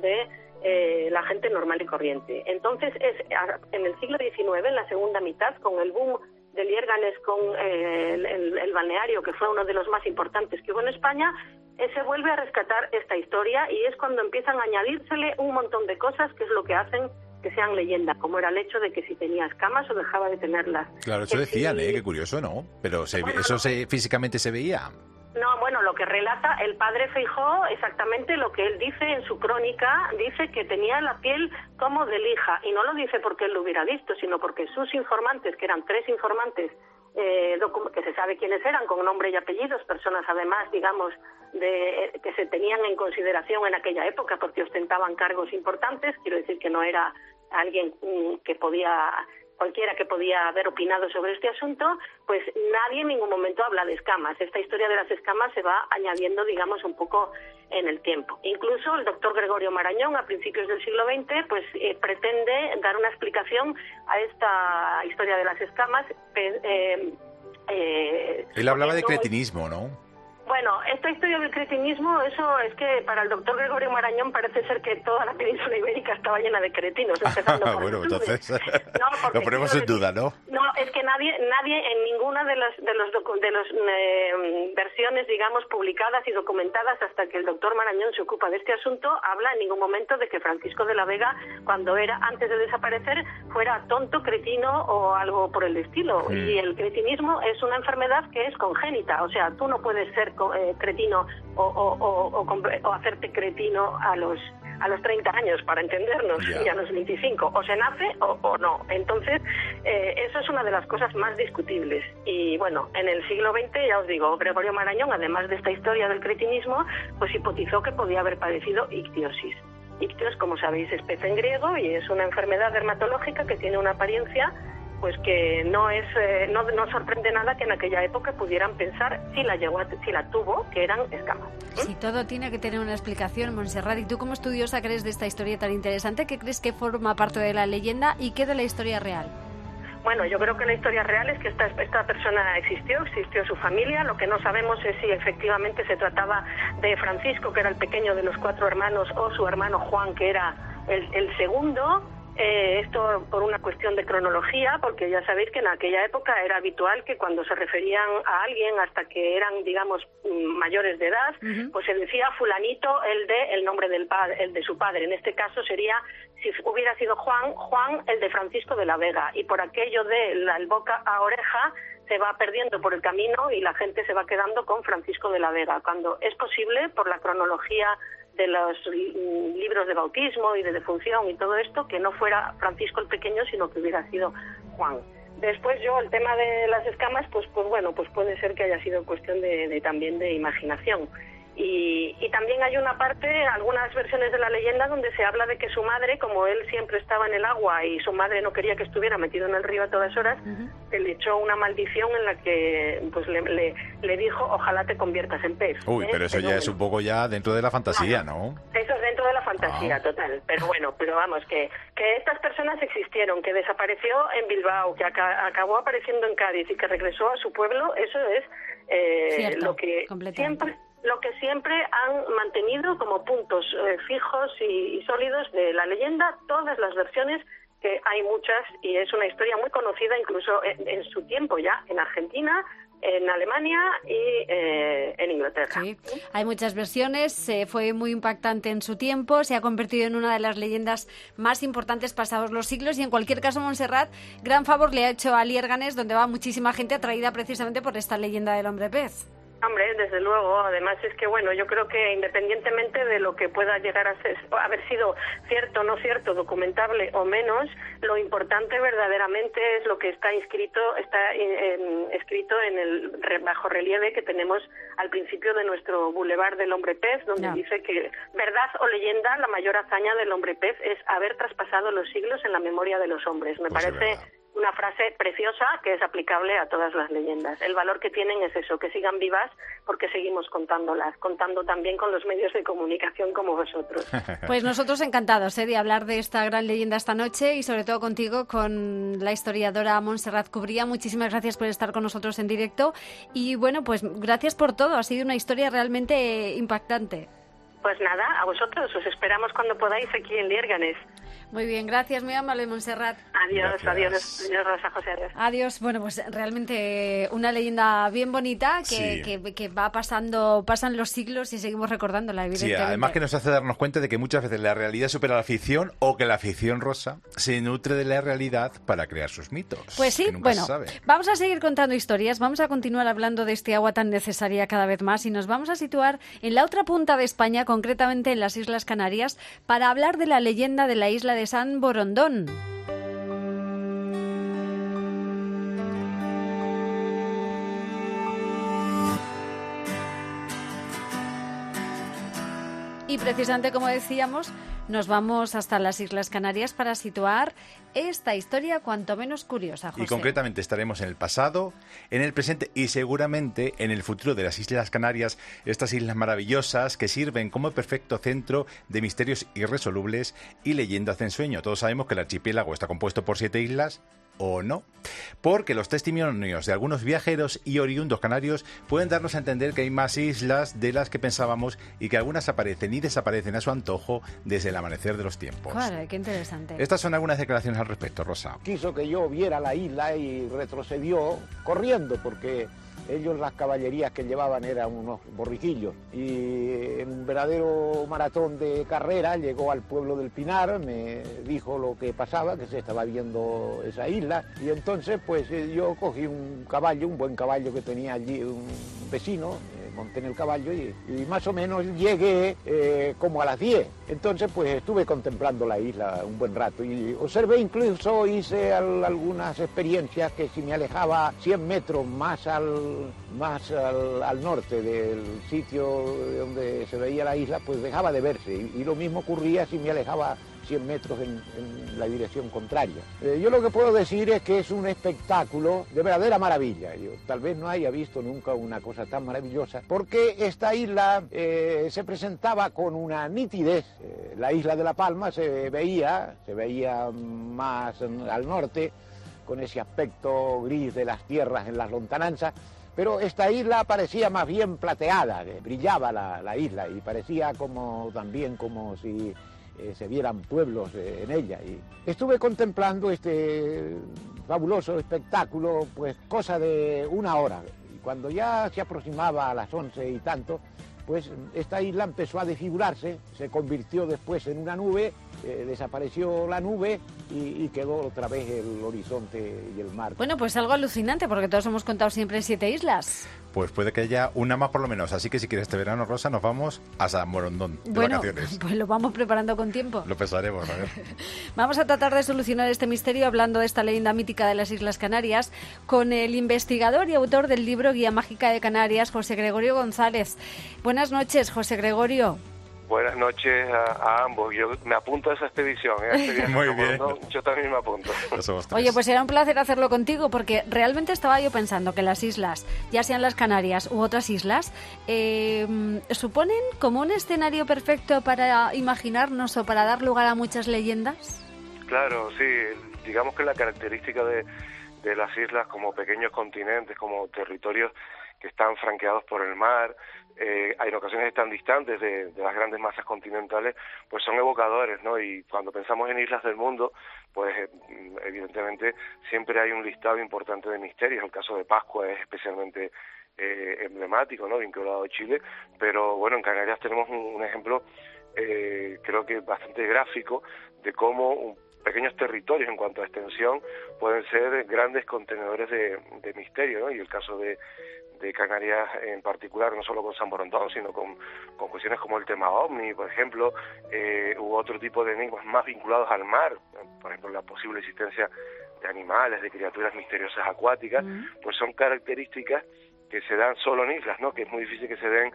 Speaker 8: de la gente normal y corriente. Entonces, en el siglo XIX, en la segunda mitad, con el boom de Liérganes, con el balneario, que fue uno de los más importantes que hubo en España, se vuelve a rescatar esta historia, y es cuando empiezan a añadírsele un montón de cosas, que es lo que hacen que sean leyenda, como era el hecho de que si tenía escamas o dejaba de tenerlas.
Speaker 6: Claro, eso decían, qué curioso, ¿no? Pero físicamente se veía.
Speaker 8: No, bueno, lo que relata el padre Feijóo, exactamente lo que él dice en su crónica, dice que tenía la piel como de lija, y no lo dice porque él lo hubiera visto, sino porque sus informantes, que eran 3 informantes, que se sabe quiénes eran, con nombre y apellidos, personas además, digamos, que se tenían en consideración en aquella época porque ostentaban cargos importantes, quiero decir que no era alguien cualquiera que podía haber opinado sobre este asunto, pues nadie en ningún momento habla de escamas. Esta historia de las escamas se va añadiendo, digamos, un poco en el tiempo. Incluso el doctor Gregorio Marañón, a principios del siglo XX, pues pretende dar una explicación a esta historia de las escamas.
Speaker 6: Él hablaba de cretinismo, ¿no?
Speaker 8: Bueno, esta historia del cretinismo, eso es que para el doctor Gregorio Marañón parece ser que toda la península ibérica estaba llena de cretinos, empezando por
Speaker 6: bueno, entonces lo ponemos en duda, ¿no?
Speaker 8: No, es que nadie en ninguna de las versiones, digamos, publicadas y documentadas hasta que el doctor Marañón se ocupa de este asunto, habla en ningún momento de que Francisco de la Vega, antes de desaparecer, fuera tonto, cretino o algo por el estilo. Y el cretinismo es una enfermedad que es congénita, o sea, tú no puedes ser cretino o hacerte cretino a a los 30 años, para entendernos, y a los 25. O se nace o no. Entonces, eso es una de las cosas más discutibles. Y bueno, en el siglo XX, ya os digo, Gregorio Marañón, además de esta historia del cretinismo, pues hipotizó que podía haber padecido ictiosis. Ictios, como sabéis, es pez en griego y es una enfermedad dermatológica que tiene una apariencia pues que no sorprende nada que en aquella época pudieran pensar, si la tuvo, que eran escamas.
Speaker 4: Sí, todo tiene que tener una explicación, Montserrat. ¿Y tú como estudiosa crees de esta historia tan interesante? ¿Qué crees que forma parte de la leyenda y qué de la historia real?
Speaker 8: Bueno, yo creo que la historia real es que esta persona existió su familia. Lo que no sabemos es si efectivamente se trataba de Francisco, que era el pequeño de los 4 hermanos, o su hermano Juan, que era el segundo. Esto por una cuestión de cronología, porque ya sabéis que en aquella época era habitual que cuando se referían a alguien hasta que eran, digamos, mayores de edad, pues se decía fulanito, el nombre del padre, el de su padre. En este caso sería, si hubiera sido Juan, el de Francisco de la Vega. Y por aquello de la boca a oreja se va perdiendo por el camino y la gente se va quedando con Francisco de la Vega, cuando es posible, por la cronología de los libros de bautismo y de defunción y todo esto, que no fuera Francisco el pequeño, sino que hubiera sido Juan. Después el tema de las escamas, pues bueno, pues puede ser que haya sido cuestión también de imaginación. Y también hay una parte, algunas versiones de la leyenda, donde se habla de que su madre, como él siempre estaba en el agua y su madre no quería que estuviera metido en el río a todas horas, se le echó una maldición en la que pues le dijo, ojalá te conviertas en pez.
Speaker 6: Uy, pero eso ya es un poco ya dentro de la fantasía, ¿no?
Speaker 8: Eso es dentro de la fantasía, total. Pero bueno, vamos, que estas personas existieron, que desapareció en Bilbao, que acabó apareciendo en Cádiz y que regresó a su pueblo, eso es
Speaker 4: cierto,
Speaker 8: lo que siempre han mantenido como puntos fijos y sólidos de la leyenda, todas las versiones, que hay muchas, y es una historia muy conocida incluso en su tiempo ya, en Argentina, en Alemania y en Inglaterra.
Speaker 4: Sí, hay muchas versiones, fue muy impactante en su tiempo, se ha convertido en una de las leyendas más importantes pasados los siglos, y en cualquier caso, Montserrat, gran favor le ha hecho a Liérganes, donde va muchísima gente atraída precisamente por esta leyenda del hombre pez.
Speaker 8: Hombre, desde luego. Además es que, bueno, yo creo que independientemente de lo que pueda llegar a haber sido cierto, no cierto, documentable o menos, lo importante verdaderamente es lo que está escrito en el bajorrelieve que tenemos al principio de nuestro Boulevard del Hombre Pez, donde dice que, verdad o leyenda, la mayor hazaña del hombre pez es haber traspasado los siglos en la memoria de los hombres. Me parece una frase preciosa que es aplicable a todas las leyendas. El valor que tienen es eso, que sigan vivas porque seguimos contándolas, contando también con los medios de comunicación como vosotros.
Speaker 4: Pues nosotros encantados de hablar de esta gran leyenda esta noche y sobre todo contigo, con la historiadora Montserrat Cubría. Muchísimas gracias por estar con nosotros en directo y bueno, pues gracias por todo, ha sido una historia realmente impactante.
Speaker 8: Pues nada, a vosotros, os esperamos cuando podáis aquí en Liérganes.
Speaker 4: Muy bien, gracias, muy amable, Montserrat.
Speaker 8: Adiós, adiós, Rosa José.
Speaker 4: Adiós. Bueno, pues realmente una leyenda bien bonita que va pasan los siglos y seguimos recordándola, evidentemente.
Speaker 6: Sí, además que nos hace darnos cuenta de que muchas veces la realidad supera la ficción o que la ficción, Rosa, se nutre de la realidad para crear sus mitos.
Speaker 4: Pues sí, bueno, vamos a seguir contando historias, vamos a continuar hablando de este agua tan necesaria cada vez más y nos vamos a situar en la otra punta de España, concretamente en las Islas Canarias, para hablar de la leyenda de la isla de San Borondón. Y precisamente, como decíamos, nos vamos hasta las Islas Canarias para situar esta historia cuanto menos curiosa, José.
Speaker 6: Y concretamente estaremos en el pasado, en el presente y seguramente en el futuro de las Islas Canarias, estas islas maravillosas que sirven como perfecto centro de misterios irresolubles y leyendas de ensueño. Todos sabemos que el archipiélago está compuesto por 7 islas, o no, porque los testimonios de algunos viajeros y oriundos canarios pueden darnos a entender que hay más islas de las que pensábamos y que algunas aparecen y desaparecen a su antojo desde el amanecer de los tiempos.
Speaker 4: Claro, qué interesante.
Speaker 6: Estas son algunas declaraciones al respecto, Rosa.
Speaker 9: Quiso que yo viera la isla y retrocedió corriendo porque ellos, las caballerías que llevaban eran unos borriquillos, y en un verdadero maratón de carrera llegó al pueblo del Pinar, me dijo lo que pasaba, que se estaba viendo esa isla, y entonces pues yo cogí un caballo, un buen caballo que tenía allí un vecino, monté en el caballo y más o menos llegué como a las 10. Entonces pues estuve contemplando la isla un buen rato y observé, incluso hice algunas experiencias que si me alejaba 100 metros más al norte del sitio donde se veía la isla, pues dejaba de verse y lo mismo ocurría si me alejaba 100 metros en la dirección contraria. Yo lo que puedo decir es que es un espectáculo de verdadera maravilla. Yo tal vez no haya visto nunca una cosa tan maravillosa, porque esta isla se presentaba con una nitidez. La isla de La Palma se veía más al norte, con ese aspecto gris de las tierras en las lontananzas, pero esta isla parecía más bien plateada, brillaba la isla y parecía también como si se vieran pueblos en ella. Y estuve contemplando este fabuloso espectáculo, pues cosa de 1 hora. Y cuando ya se aproximaba a las 11 y tanto, pues esta isla empezó a desfigurarse, se convirtió después en una nube, desapareció la nube y quedó otra vez el horizonte y el mar.
Speaker 4: Bueno, pues algo alucinante, porque todos hemos contado siempre 7 islas.
Speaker 6: Pues puede que haya una más por lo menos, así que si quieres este verano, Rosa, nos vamos a San Morondón de vacaciones.
Speaker 4: Pues lo vamos preparando con tiempo.
Speaker 6: Lo pensaremos, a ver.
Speaker 4: Vamos a tratar de solucionar este misterio hablando de esta leyenda mítica de las Islas Canarias con el investigador y autor del libro Guía Mágica de Canarias, José Gregorio González. Buenas noches, José Gregorio.
Speaker 10: Buenas noches a ambos. Yo me apunto a esa expedición.
Speaker 6: Muy bien.
Speaker 10: Yo también me apunto.
Speaker 4: Oye, pues será un placer hacerlo contigo, porque realmente estaba yo pensando que las islas, ya sean las Canarias u otras islas, ¿suponen como un escenario perfecto para imaginarnos o para dar lugar a muchas leyendas?
Speaker 10: Claro, sí. Digamos que la característica de las islas como pequeños continentes, como territorios que están franqueados por el mar, en ocasiones están distantes de las grandes masas continentales, pues son evocadores, ¿no? Y cuando pensamos en islas del mundo, pues evidentemente siempre hay un listado importante de misterios. El caso de Pascua es especialmente emblemático, ¿no? Vinculado a Chile, pero bueno, en Canarias tenemos un ejemplo creo que bastante gráfico de cómo pequeños territorios en cuanto a extensión pueden ser grandes contenedores de misterio, ¿no? Y el caso de Canarias en particular, no solo con San Borondón, sino con cuestiones como el tema OVNI, por ejemplo, u otro tipo de enigmas más vinculados al mar, por ejemplo, la posible existencia de animales, de criaturas misteriosas acuáticas, pues son características que se dan solo en islas, ¿no? Que es muy difícil que se den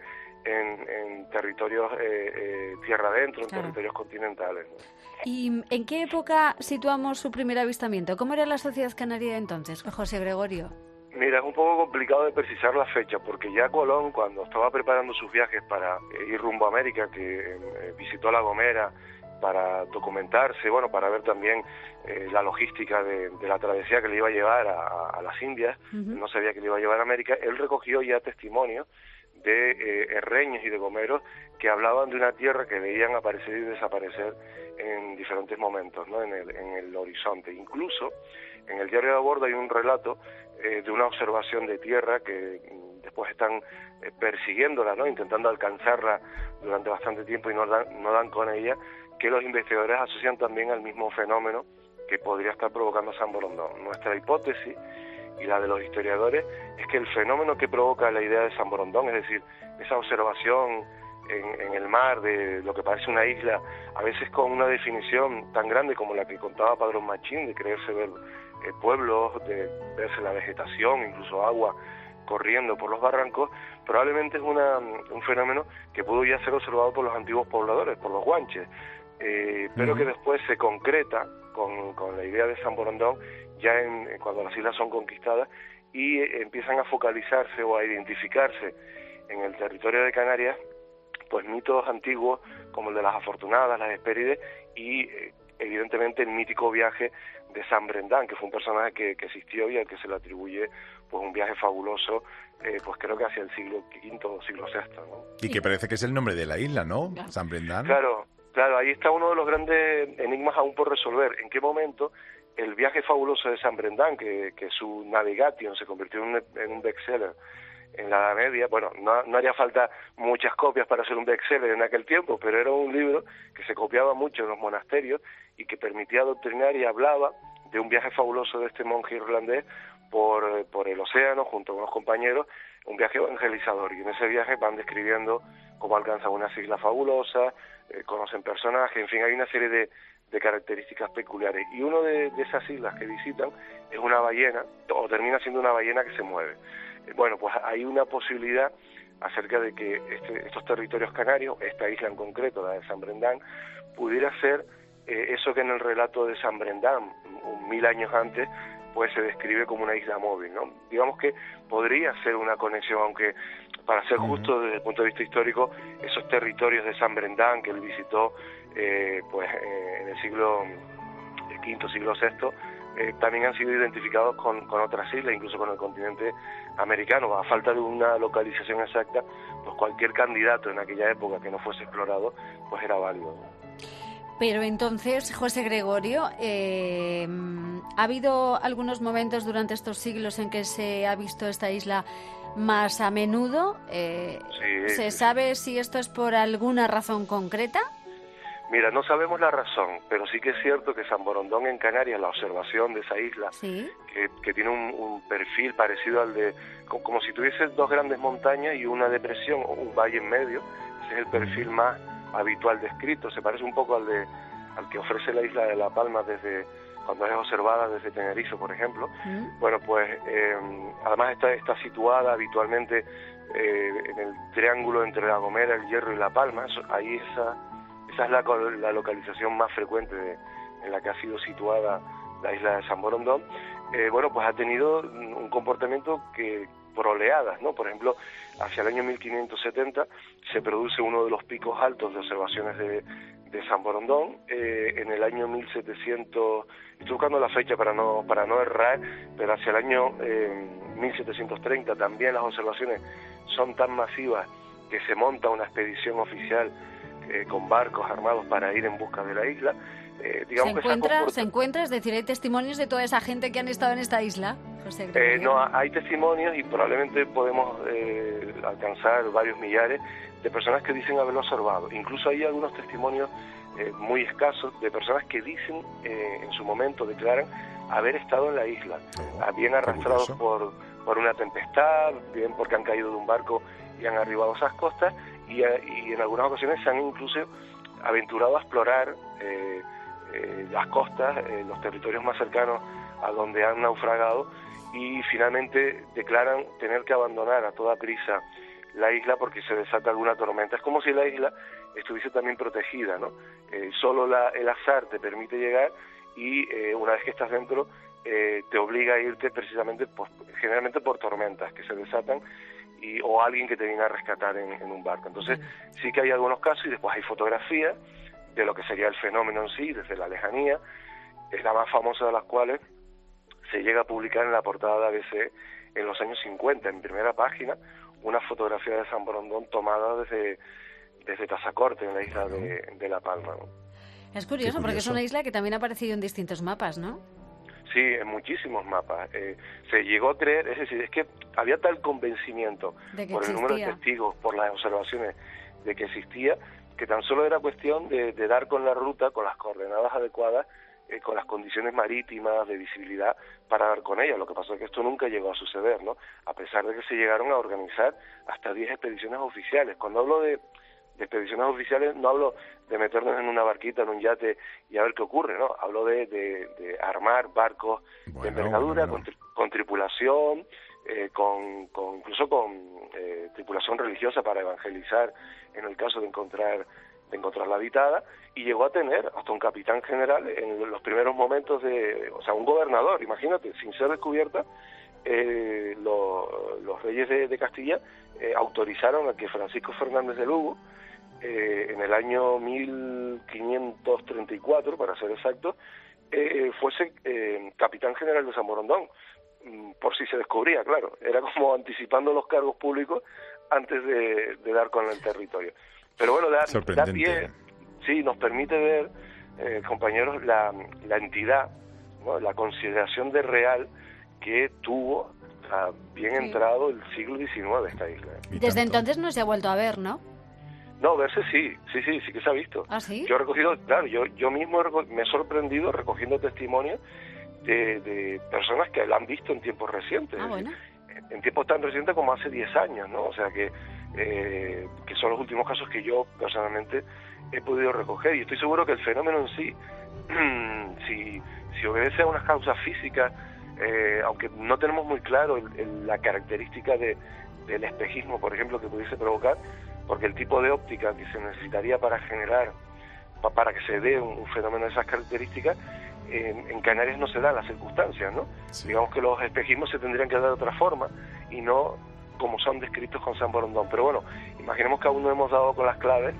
Speaker 10: en territorios tierra adentro, en territorios continentales, ¿no?
Speaker 4: ¿Y en qué época situamos su primer avistamiento? ¿Cómo era la sociedad canaria entonces, José Gregorio?
Speaker 10: Mira, es un poco complicado de precisar la fecha, porque ya Colón, cuando estaba preparando sus viajes para ir rumbo a América, que visitó La Gomera para documentarse, bueno, para ver también la logística de la travesía que le iba a llevar a las Indias, no sabía que le iba a llevar a América, él recogió ya testimonios de herreños y de gomeros que hablaban de una tierra que veían aparecer y desaparecer en diferentes momentos, ¿no? en el horizonte. Incluso en el diario de a bordo hay un relato de una observación de tierra que después están persiguiéndola, ¿no? Intentando alcanzarla durante bastante tiempo y no dan con ella, que los investigadores asocian también al mismo fenómeno que podría estar provocando San Borondón. Nuestra hipótesis y la de los historiadores es que el fenómeno que provoca la idea de San Borondón, es decir, esa observación en el mar de lo que parece una isla, a veces con una definición tan grande como la que contaba Padrón Machín, de creerse ver pueblos, de verse la vegetación, incluso agua corriendo por los barrancos, probablemente es un fenómeno que pudo ya ser observado por los antiguos pobladores, por los guanches, pero que después se concreta con la idea de San Borondón ya cuando las islas son conquistadas y empiezan a focalizarse o a identificarse en el territorio de Canarias pues mitos antiguos como el de las Afortunadas, las Hespérides y evidentemente el mítico viaje de San Brendán, que fue un personaje que existió y al que se le atribuye pues un viaje fabuloso, pues creo que hacia el siglo V o siglo VI, ¿no?
Speaker 6: Y que parece que es el nombre de la isla, ¿no? San Brendán.
Speaker 10: Claro, ahí está uno de los grandes enigmas aún por resolver. ¿En qué momento el viaje fabuloso de San Brendán, que su Navigation se convirtió en un bestseller en la Edad Media? Bueno, no haría falta muchas copias para hacer un bestseller en aquel tiempo, pero era un libro que se copiaba mucho en los monasterios y que permitía adoctrinar y hablaba de un viaje fabuloso de este monje irlandés por el océano junto con unos compañeros, un viaje evangelizador, y en ese viaje van describiendo cómo alcanzan unas islas fabulosas, conocen personajes, en fin, hay una serie de características peculiares, y una de esas islas que visitan es una ballena, o termina siendo una ballena que se mueve. Bueno, pues hay una posibilidad acerca de que estos territorios canarios, esta isla en concreto, la de San Brendán, pudiera ser eso que en el relato de San Brendán, 1000 años antes, pues se describe como una isla móvil, ¿no? Digamos que podría ser una conexión, aunque para ser justo desde el punto de vista histórico, esos territorios de San Brendán que él visitó en el siglo V, siglo VI, también han sido identificados con otras islas, incluso con el continente americano. A falta de una localización exacta, pues cualquier candidato en aquella época que no fuese explorado, pues era válido, ¿no?
Speaker 4: Pero entonces, José Gregorio, ¿ha habido algunos momentos durante estos siglos en que se ha visto esta isla más a menudo? ¿Se sabe si esto es por alguna razón concreta?
Speaker 10: Mira, no sabemos la razón, pero sí que es cierto que San Borondón en Canarias, la observación de esa isla,
Speaker 4: ¿sí?,
Speaker 10: que tiene un perfil parecido al de, como si tuviese dos grandes montañas y una depresión o un valle en medio, ese es el perfil más habitual descrito, se parece un poco al que ofrece la isla de La Palma desde cuando es observada desde Tenerife, por ejemplo. Bueno, pues además está situada habitualmente en el triángulo entre La Gomera, El Hierro y La Palma. Ahí esa es la localización más frecuente en la que ha sido situada la isla de San Borondón. Bueno, pues ha tenido un comportamiento que por oleadas, ¿no? Por ejemplo, hacia el año 1570 se produce uno de los picos altos de observaciones de San Borondón. En el año 1700, estoy buscando la fecha para no errar, pero hacia el año 1730 también las observaciones son tan masivas que se monta una expedición oficial con barcos armados para ir en busca de la isla.
Speaker 4: ¿Se encuentra? Es decir, ¿hay testimonios de toda esa gente que han estado en esta isla, José Gregorio?
Speaker 10: No, hay testimonios y probablemente podemos alcanzar varios millares de personas que dicen haberlo observado. Incluso hay algunos testimonios muy escasos de personas que dicen, en su momento declaran, haber estado en la isla, bien arrastrados por una tempestad, bien porque han caído de un barco y han arribado a esas costas, y en algunas ocasiones se han incluso aventurado a explorar las costas, los territorios más cercanos a donde han naufragado, y finalmente declaran tener que abandonar a toda prisa la isla porque se desata alguna tormenta. Es como si la isla estuviese también protegida, ¿no? Solo el azar te permite llegar, y una vez que estás dentro te obliga a irte precisamente, pues, generalmente por tormentas que se desatan, o alguien que te viene a rescatar en un barco. Entonces sí que hay algunos casos, y después hay fotografías de lo que sería el fenómeno en sí, desde la lejanía. Es la más famosa de las cuales se llega a publicar en la portada de ABC en los años 50, en primera página, una fotografía de San Borondón tomada desde Tazacorte, en la isla de La Palma, ¿no?
Speaker 4: Es curioso, porque es una isla que también ha aparecido en distintos mapas, ¿no?
Speaker 10: Sí, en muchísimos mapas. Se llegó a creer, es decir, es que había tal convencimiento por el número de testigos, por las observaciones de que existía, que tan solo era cuestión de dar con la ruta, con las coordenadas adecuadas, con las condiciones marítimas de visibilidad para dar con ella. Lo que pasó es que esto nunca llegó a suceder, ¿no? A pesar de que se llegaron a organizar hasta 10 expediciones oficiales. Cuando hablo de expediciones oficiales, no hablo de meternos en una barquita, en un yate y a ver qué ocurre, ¿no? Hablo de armar barcos de envergadura, con tripulación, incluso con tripulación religiosa para evangelizar en el caso de encontrarla habitada, y llegó a tener hasta un capitán general en los primeros momentos un gobernador, imagínate, sin ser descubierta. Los reyes de Castilla autorizaron a que Francisco Fernández de Lugo, en el año 1534, para ser exacto, fuese capitán general de San Borondón, por si se descubría, claro. Era como anticipando los cargos públicos antes de dar con el territorio. Pero bueno, da pie, sí, nos permite ver, compañeros, la entidad, ¿no? La consideración de real que tuvo bien entrado el siglo XIX esta isla.
Speaker 4: Desde entonces no se ha vuelto a ver, ¿no?
Speaker 10: No, verse sí que se ha visto.
Speaker 4: ¿Ah, sí?
Speaker 10: Yo he recogido, claro, yo mismo me he sorprendido recogiendo testimonios de personas que la han visto en tiempos recientes.
Speaker 4: Ah, bueno.
Speaker 10: en tiempos tan recientes como hace 10 años, ¿no? O sea que son los últimos casos que yo personalmente he podido recoger, y estoy seguro que el fenómeno en sí, si obedece a unas causas físicas, aunque no tenemos muy claro la característica del espejismo, por ejemplo, que pudiese provocar, porque el tipo de óptica que se necesitaría para que se dé un fenómeno de esas características, en Canarias no se dan las circunstancias, ¿no? Sí. Digamos que los espejismos se tendrían que dar de otra forma y no como son descritos con San Borondón. Pero bueno, imaginemos que aún no hemos dado con las claves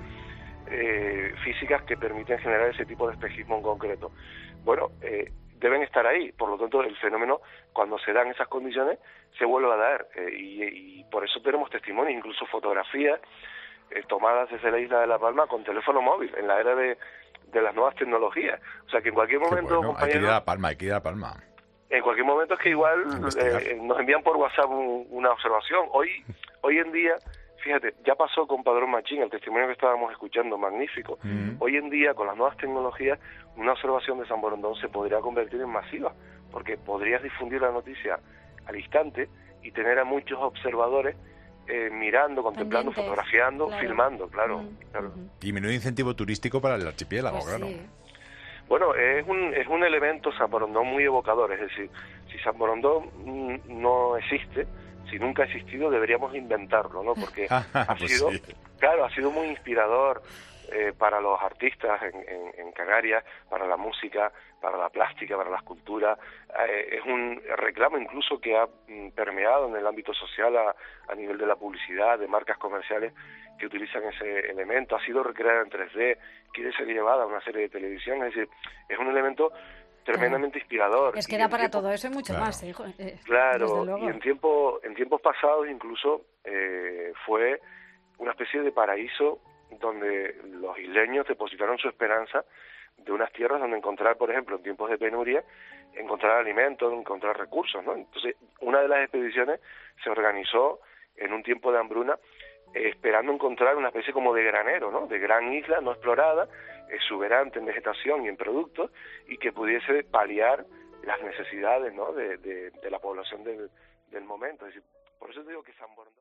Speaker 10: físicas que permiten generar ese tipo de espejismo en concreto. Bueno, deben estar ahí, por lo tanto el fenómeno, cuando se dan esas condiciones, se vuelve a dar, y por eso tenemos testimonios, incluso fotografías tomadas desde la isla de La Palma con teléfono móvil, en la era de las nuevas tecnologías. O sea que en cualquier momento,
Speaker 6: bueno,
Speaker 10: compañeros,
Speaker 6: hay que ir a La Palma.
Speaker 10: En cualquier momento es que igual nos envían por WhatsApp una observación. Hoy en día, fíjate, ya pasó con Padrón Machín, el testimonio que estábamos escuchando, magnífico. Hoy en día, con las nuevas tecnologías, una observación de San Borondón se podría convertir en masiva, porque podrías difundir la noticia al instante y tener a muchos observadores mirando, contemplando, fotografiando, claro, filmando, claro.
Speaker 6: Y menudo incentivo turístico para el archipiélago,
Speaker 4: pues
Speaker 6: claro.
Speaker 4: Sí.
Speaker 10: Bueno, es un elemento San Borondón muy evocador, es decir, si San Borondón no existe, si nunca ha existido, deberíamos inventarlo, ¿no? Porque ha sido muy inspirador para los artistas en Canarias, para la música, para la plástica, para la escultura. Es un reclamo incluso que ha permeado en el ámbito social a nivel de la publicidad, de marcas comerciales que utilizan ese elemento. Ha sido recreada en 3D, quiere ser llevada a una serie de televisión, es decir, es un elemento tremendamente inspirador.
Speaker 4: Es que da para todo eso y mucho más, hijo.
Speaker 10: Claro, y en tiempos pasados incluso fue una especie de paraíso donde los isleños depositaron su esperanza de unas tierras donde encontrar, por ejemplo, en tiempos de penuria, encontrar alimentos, encontrar recursos, ¿no? Entonces, una de las expediciones se organizó en un tiempo de hambruna, esperando encontrar una especie como de granero, ¿no? De gran isla no explorada, exuberante en vegetación y en productos, y que pudiese paliar las necesidades, ¿no? de la población del momento. Es decir, por eso te digo que San Borondón...